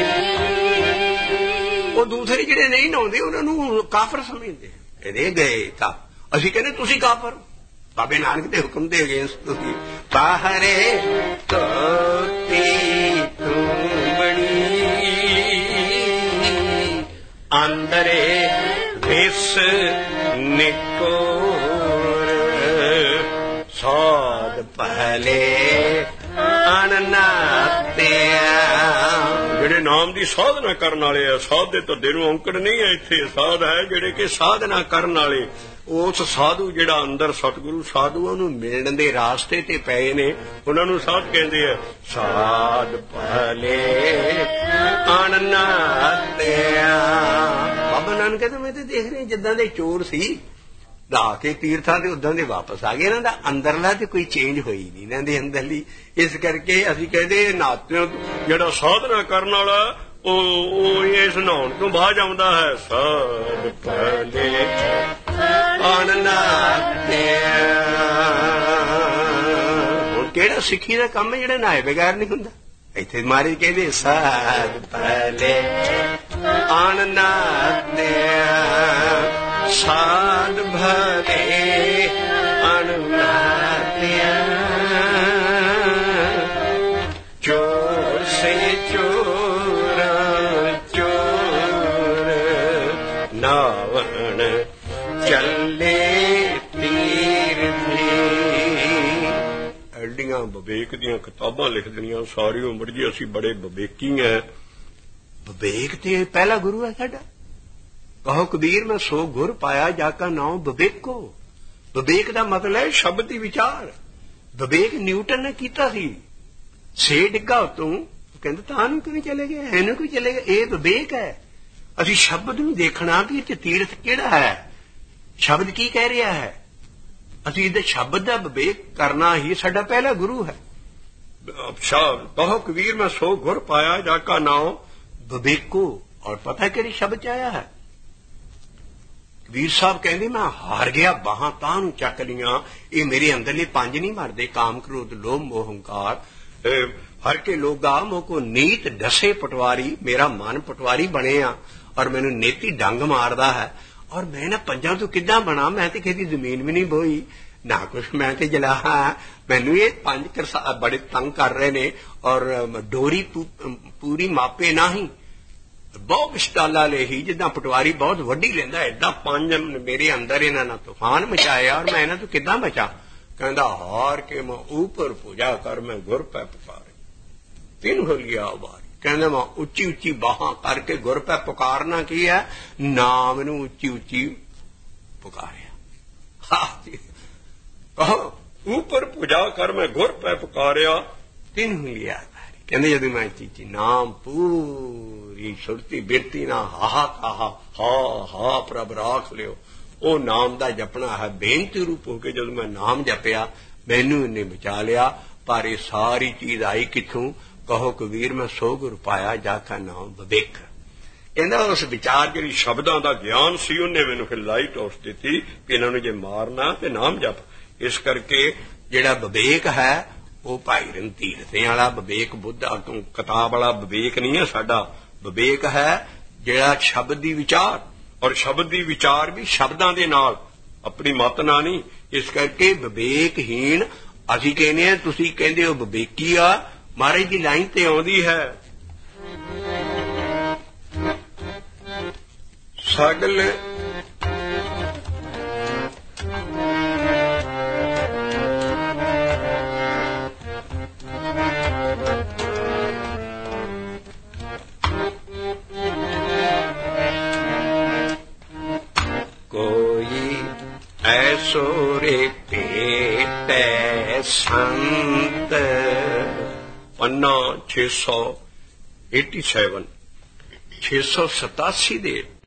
ਉਹ ਦੂਸਰੇ ਜਿਹੜੇ ਨਹੀਂ ਨਹਾਉਂਦੇ ਉਹਨਾਂ ਨੂੰ ਕਾਫਰ ਸਮਝਦੇ। ਇਹਦੇ ਗਏ ਤਾਂ ਅਸੀਂ ਕਹਿੰਦੇ ਤੁਸੀਂ ਕਾਫਰ। ਬਾਬੇ ਨਾਨਕ ਦੇ ਹੁਕਮ ਦੇ ਅਗੇਂਸਟ ਤੁਸੀਂ। ਬਾਹਰੇ ਧੋਤੀ ਤੂੰ ਬੜੀ, ਅੰਦਰੇ ਵਿਸ ਨਿਕੋਰ, ਸਾਧ ਪਹਿਲੇ ਅਣਨਾਤਿਆ। ਜਿਹੜੇ ਨਾਮ ਦੀ ਸਾਧਨਾ ਕਰਨ ਵਾਲੇ ਆ, ਸਾਧ ਦੇ ਧੱਦੇ ਨੂੰ ਔਂਕੜ ਨਹੀਂ ਹੈ ਇੱਥੇ। ਸਾਧ ਹੈ ਜਿਹੜੇ ਕਿ ਸਾਧਨਾ ਕਰਨ ਵਾਲੇ। ਉਸ ਸਾਧੂ ਜਿਹੜਾ ਅੰਦਰ ਸਤਿਗੁਰੂ ਸਾਧੂ ਉਹਨੂੰ ਮਿਲਣ ਦੇ ਰਾਸਤੇ ਤੇ ਪਏ ਨੇ, ਉਹਨਾਂ ਨੂੰ ਸਾਧ ਕਹਿੰਦੇ ਆ। ਸਾਧ ਭਲੇ ਅਣਨਾਤਿਆ। ਬਾਬਾ ਨਾਨਕ ਕਹਿੰਦਾ ਮੈਂ ਤੇ ਦੇਖ ਰਿਹਾ ਜਿੱਦਾਂ ਦੇ ਚੋਰ ਸੀ ਨਹਾ ਕੇ ਤੀਰਥਾਂ ਤੇ ਉਦਾਂ ਦੇ ਵਾਪਸ ਆ ਗਏ। ਇਹਨਾਂ ਦਾ ਅੰਦਰਲਾ ਤੇ ਕੋਈ ਚੇਂਜ ਹੋਈ ਨਹੀਂ ਇਹਨਾਂ ਦੇ ਅੰਦਰਲੀ। ਇਸ ਕਰਕੇ ਅਸੀਂ ਕਹਿੰਦੇ ਨਾਤਿਓ ਜਿਹੜਾ ਸਾਧਨਾ ਕਰਨ ਵਾਲਾ ਉਹ ਇਸ ਨਹਾਉਣ ਤੋਂ ਬਾਅਦ ਆਉਂਦਾ ਹੈ। ਸਾਧ ਭਲੇ ਅਣਨਾਤਿਆ। ਹੁਣ ਕਿਹੜਾ ਸਿੱਖੀ ਦਾ ਕੰਮ ਹੈ ਜਿਹੜਾ ਨਹਾਏ ਬਗੈਰ ਨਹੀਂ ਹੁੰਦਾ। ਇੱਥੇ ਮਹਾਰਾਜ ਕਹਿੰਦੇ ਸਾਧ ਭਲੇ ਅਣਨਾਤਿਆ, ਸਾਧ ਭਲੇ ਅਣਨਾਤਿਆ। ਚੋਰ ਸੇ ਚੋਰ ਚੋਰ, ਨਾਵਣ ਚੱਲੇ ਤੀਰਥੀ। ਐਡੀਆਂ ਵਿਵੇਕ ਦੀਆਂ ਕਿਤਾਬਾਂ ਲਿਖ ਦੇਣੀਆਂ ਸਾਰੀ ਉਮਰ ਜੀ ਅਸੀਂ ਬੜੇ ਵਿਵੇਕੀ ਐ। ਵਿਵੇਕ ਤੇ ਪਹਿਲਾ ਗੁਰੂ ਹੈ ਸਾਡਾ। ਕਹੋ ਕਬੀਰ ਮੈਂ ਸੋ ਗੁਰ ਪਾਇਆ ਜਾ ਕਾ ਨਾਮ ਵਿਵੇਕੋ। ਵਿਵੇਕ ਦਾ ਮਤਲਬ ਹੈ ਸ਼ਬਦ ਦੀ ਵਿਚਾਰ। ਵਿਵੇਕ ਨਿਊਟਨ ਨੇ ਕੀਤਾ ਸੀ। ਸੇ ਡਿੱਗਾ ਉਤੋਂ ਕਹਿੰਦਾ ਤਾਂ ਨੂੰ ਕਿਵੇਂ ਚਲੇ ਗਏ, ਇਹਨੂੰ ਕਿਉਂ ਚਲੇ ਗਏ। ਇਹ ਵਿਵੇਕ ਹੈ। ਅਸੀਂ ਸ਼ਬਦ ਨੂੰ ਦੇਖਣਾ ਵੀ ਇਹ ਤੀਰਥ ਕਿਹੜਾ ਹੈ, ਸ਼ਬਦ ਕੀ ਕਹਿ ਰਿਹਾ ਹੈ। ਅਸੀਂ ਇਹਦੇ ਸ਼ਬਦ ਦਾ ਵਿਵੇਕ ਕਰਨਾ ਹੀ ਸਾਡਾ ਪਹਿਲਾ ਗੁਰੂ ਹੈ। ਕਹੋ ਕਬੀਰ ਮੈਂ ਸੋ ਗੁਰ ਪਾਇਆ ਜਾ ਕਾ ਨਾਮ ਵਿਵੇਕੋ। ਔਰ ਪਤਾ ਕਿਹੜੀ ਸ਼ਬਦ ਚ ਆਇਆ ਹੈ। ਕਬੀਰ ਸਾਹਿਬ ਕਹਿੰਦੇ ਮੈਂ ਹਾਰ ਗਿਆ, ਬਾਹਾਂ ਤਾਂ ਨੂੰ ਚੱਕ ਲੀਆਂ। ਇਹ ਮੇਰੇ ਅੰਦਰਲੇ ਪੰਜ ਨਹੀਂ ਮਰਦੇ, ਕਾਮ ਕ੍ਰੋਧ ਲੋਭ ਮੋਹ ਹੰਕਾਰ। ਹਰ ਕੇ ਲੋਗਾ ਮੋ ਕੋ ਨੀਤ ਡਸੇ ਪਟਵਾਰੀ। ਮੇਰਾ ਮਨ ਪਟਵਾਰੀ ਬਣਿਆ ਔਰ ਮੈਨੂੰ ਨੇਤੀ ਡੰਗ ਮਾਰਦਾ ਹੈ। ਔਰ ਮੈਂ ਨਾ ਪੰਜਾਂ ਤੋਂ ਕਿੱਦਾਂ ਬਣਾ। ਮੈਂ ਤੇ ਕਿਸੇ ਦੀ ਜ਼ਮੀਨ ਵੀ ਨਹੀਂ ਬੋਈ ਨਾ ਕੁਛ, ਮੈਂ ਤੇ ਜਲਾ। ਮੈਨੂੰ ਇਹ ਪੰਜ ਬੜੇ ਤੰਗ ਕਰ ਰਹੇ ਨੇ ਔਰ ਡੋਰੀ ਪੂਰੀ ਮਾਪੇ ਨਹੀਂ। ਬਹੁਤ ਵਿਸ਼ਤਾਲਾ ਲਈ ਜਿੱਦਾਂ ਪਟਵਾਰੀ ਬਹੁਤ ਵੱਡੀ ਲੈਂਦਾ, ਏਦਾਂ ਪੰਜ ਮੇਰੇ ਅੰਦਰ ਇਹਨਾਂ ਨੇ ਤੂਫਾਨ ਮਚਾਇਆ ਔਰ ਮੈਂ ਇਹਨਾਂ ਤੋਂ ਕਿੱਦਾਂ ਬਚਾਂ। ਕਹਿੰਦਾ ਹਾਰ ਕੇ ਮੈਂ ਉੱਪਰ ਪੂਜਾ ਕਰ ਮੈਂ ਗੁਰ ਪੈ ਪੁਕਾਰੇ। ਤਿੰਨ ਹੋ ਗਿਆ ਵਾਰ। ਕਹਿੰਦਾ ਮੈਂ ਉੱਚੀ ਉੱਚੀ ਬਾਹਾਂ ਕਰਕੇ ਗੁਰ ਪੈ ਪੁਕਾਰਨਾ ਕੀ ਹੈ, ਨਾਮ ਨੂੰ ਉੱਚੀ ਉੱਚੀ ਪੁਕਾਰਿਆ। ਕਹੋ ਉੱਪਰ ਪੂਜਾ ਕਰ ਮੈਂ ਗੁਰ ਪੈ ਪੁਕਾਰਿਆ। ਤਿੰਨ ਹੋ ਗਿਆ। ਕਹਿੰਦੇ ਜਦੋਂ ਮੈਂ ਚੀਚੀ ਨਾਮ ਪੂਰੀ ਸੁਰਤੀ ਬਿਰਤੀ ਨਾ ਹਾ ਕਹਾ ਹਾ ਹਾ ਪ੍ਰਭ ਰਾਖ ਲਿਓ। ਉਹ ਨਾਮ ਦਾ ਜਪਣਾ ਹੈ ਬੇਨਤੀ ਰੂਪ ਹੋ ਕੇ। ਜਦੋਂ ਮੈਂ ਨਾਮ ਜਪਿਆ ਮੈਨੂੰ ਇਹਨੇ ਬਚਾ ਲਿਆ। ਪਰ ਇਹ ਸਾਰੀ ਚੀਜ਼ ਆਈ ਕਿੱਥੋਂ। ਕਹੋ ਕਬੀਰ ਮੈਂ ਸੋ ਗੁਰ ਪਾਇਆ ਜਾ ਕਾ ਨਾਮ ਵਿਵੇਕ। ਕਹਿੰਦਾ ਉਸ ਵਿਚਾਰ ਜਿਹੜੀ ਸ਼ਬਦਾਂ ਦਾ ਗਿਆਨ ਸੀ ਉਹਨੇ ਮੈਨੂੰ ਫਿਰ ਲਾਈਟ ਉਸ ਦਿੱਤੀ ਕਿ ਇਹਨਾਂ ਨੂੰ ਜੇ ਮਾਰਨਾ ਤੇ ਨਾਮ ਜਪ। ਇਸ ਕਰਕੇ ਜਿਹੜਾ ਵਿਵੇਕ ਹੈ ਉਹ ਭਾਈ ਰਣਧੀਰ ਸਿੰਘ ਵਾਲਾ ਵਿਵੇਕ ਬੁੱਧ ਕਿਤਾਬ ਵਾਲਾ ਵਿਵੇਕ ਨਹੀਂ ਹੈ ਸਾਡਾ। ਵਿਵੇਕ ਹੈ ਜਿਹੜਾ ਸ਼ਬਦ ਦੀ ਵਿਚਾਰ, ਔਰ ਸ਼ਬਦ ਦੀ ਵਿਚਾਰ ਵੀ ਸ਼ਬਦਾਂ ਦੇ ਨਾਲ, ਆਪਣੀ ਮਤ ਨਾਲ ਨਹੀਂ। ਇਸ ਕਰਕੇ ਵਿਵੇਕਹੀਣ ਅਸੀਂ ਕਹਿੰਦੇ ਹਾਂ, ਤੁਸੀਂ ਕਹਿੰਦੇ ਹੋ ਵਿਵੇਕੀ ਆ। ਮਹਾਰਾਜ ਦੀ ਲਾਈਨ ਤੇ ਆਉਂਦੀ ਹੈ ਸਗਲ ਐਸੋ ਰੇ ਭੇਟੈ ਸੰਤ। ਪੰਨਾ ਛੇ ਸੌ ਸਤਾਸੀ ਛੇ ਸੌ ਸਤਾਸੀ ਦੇ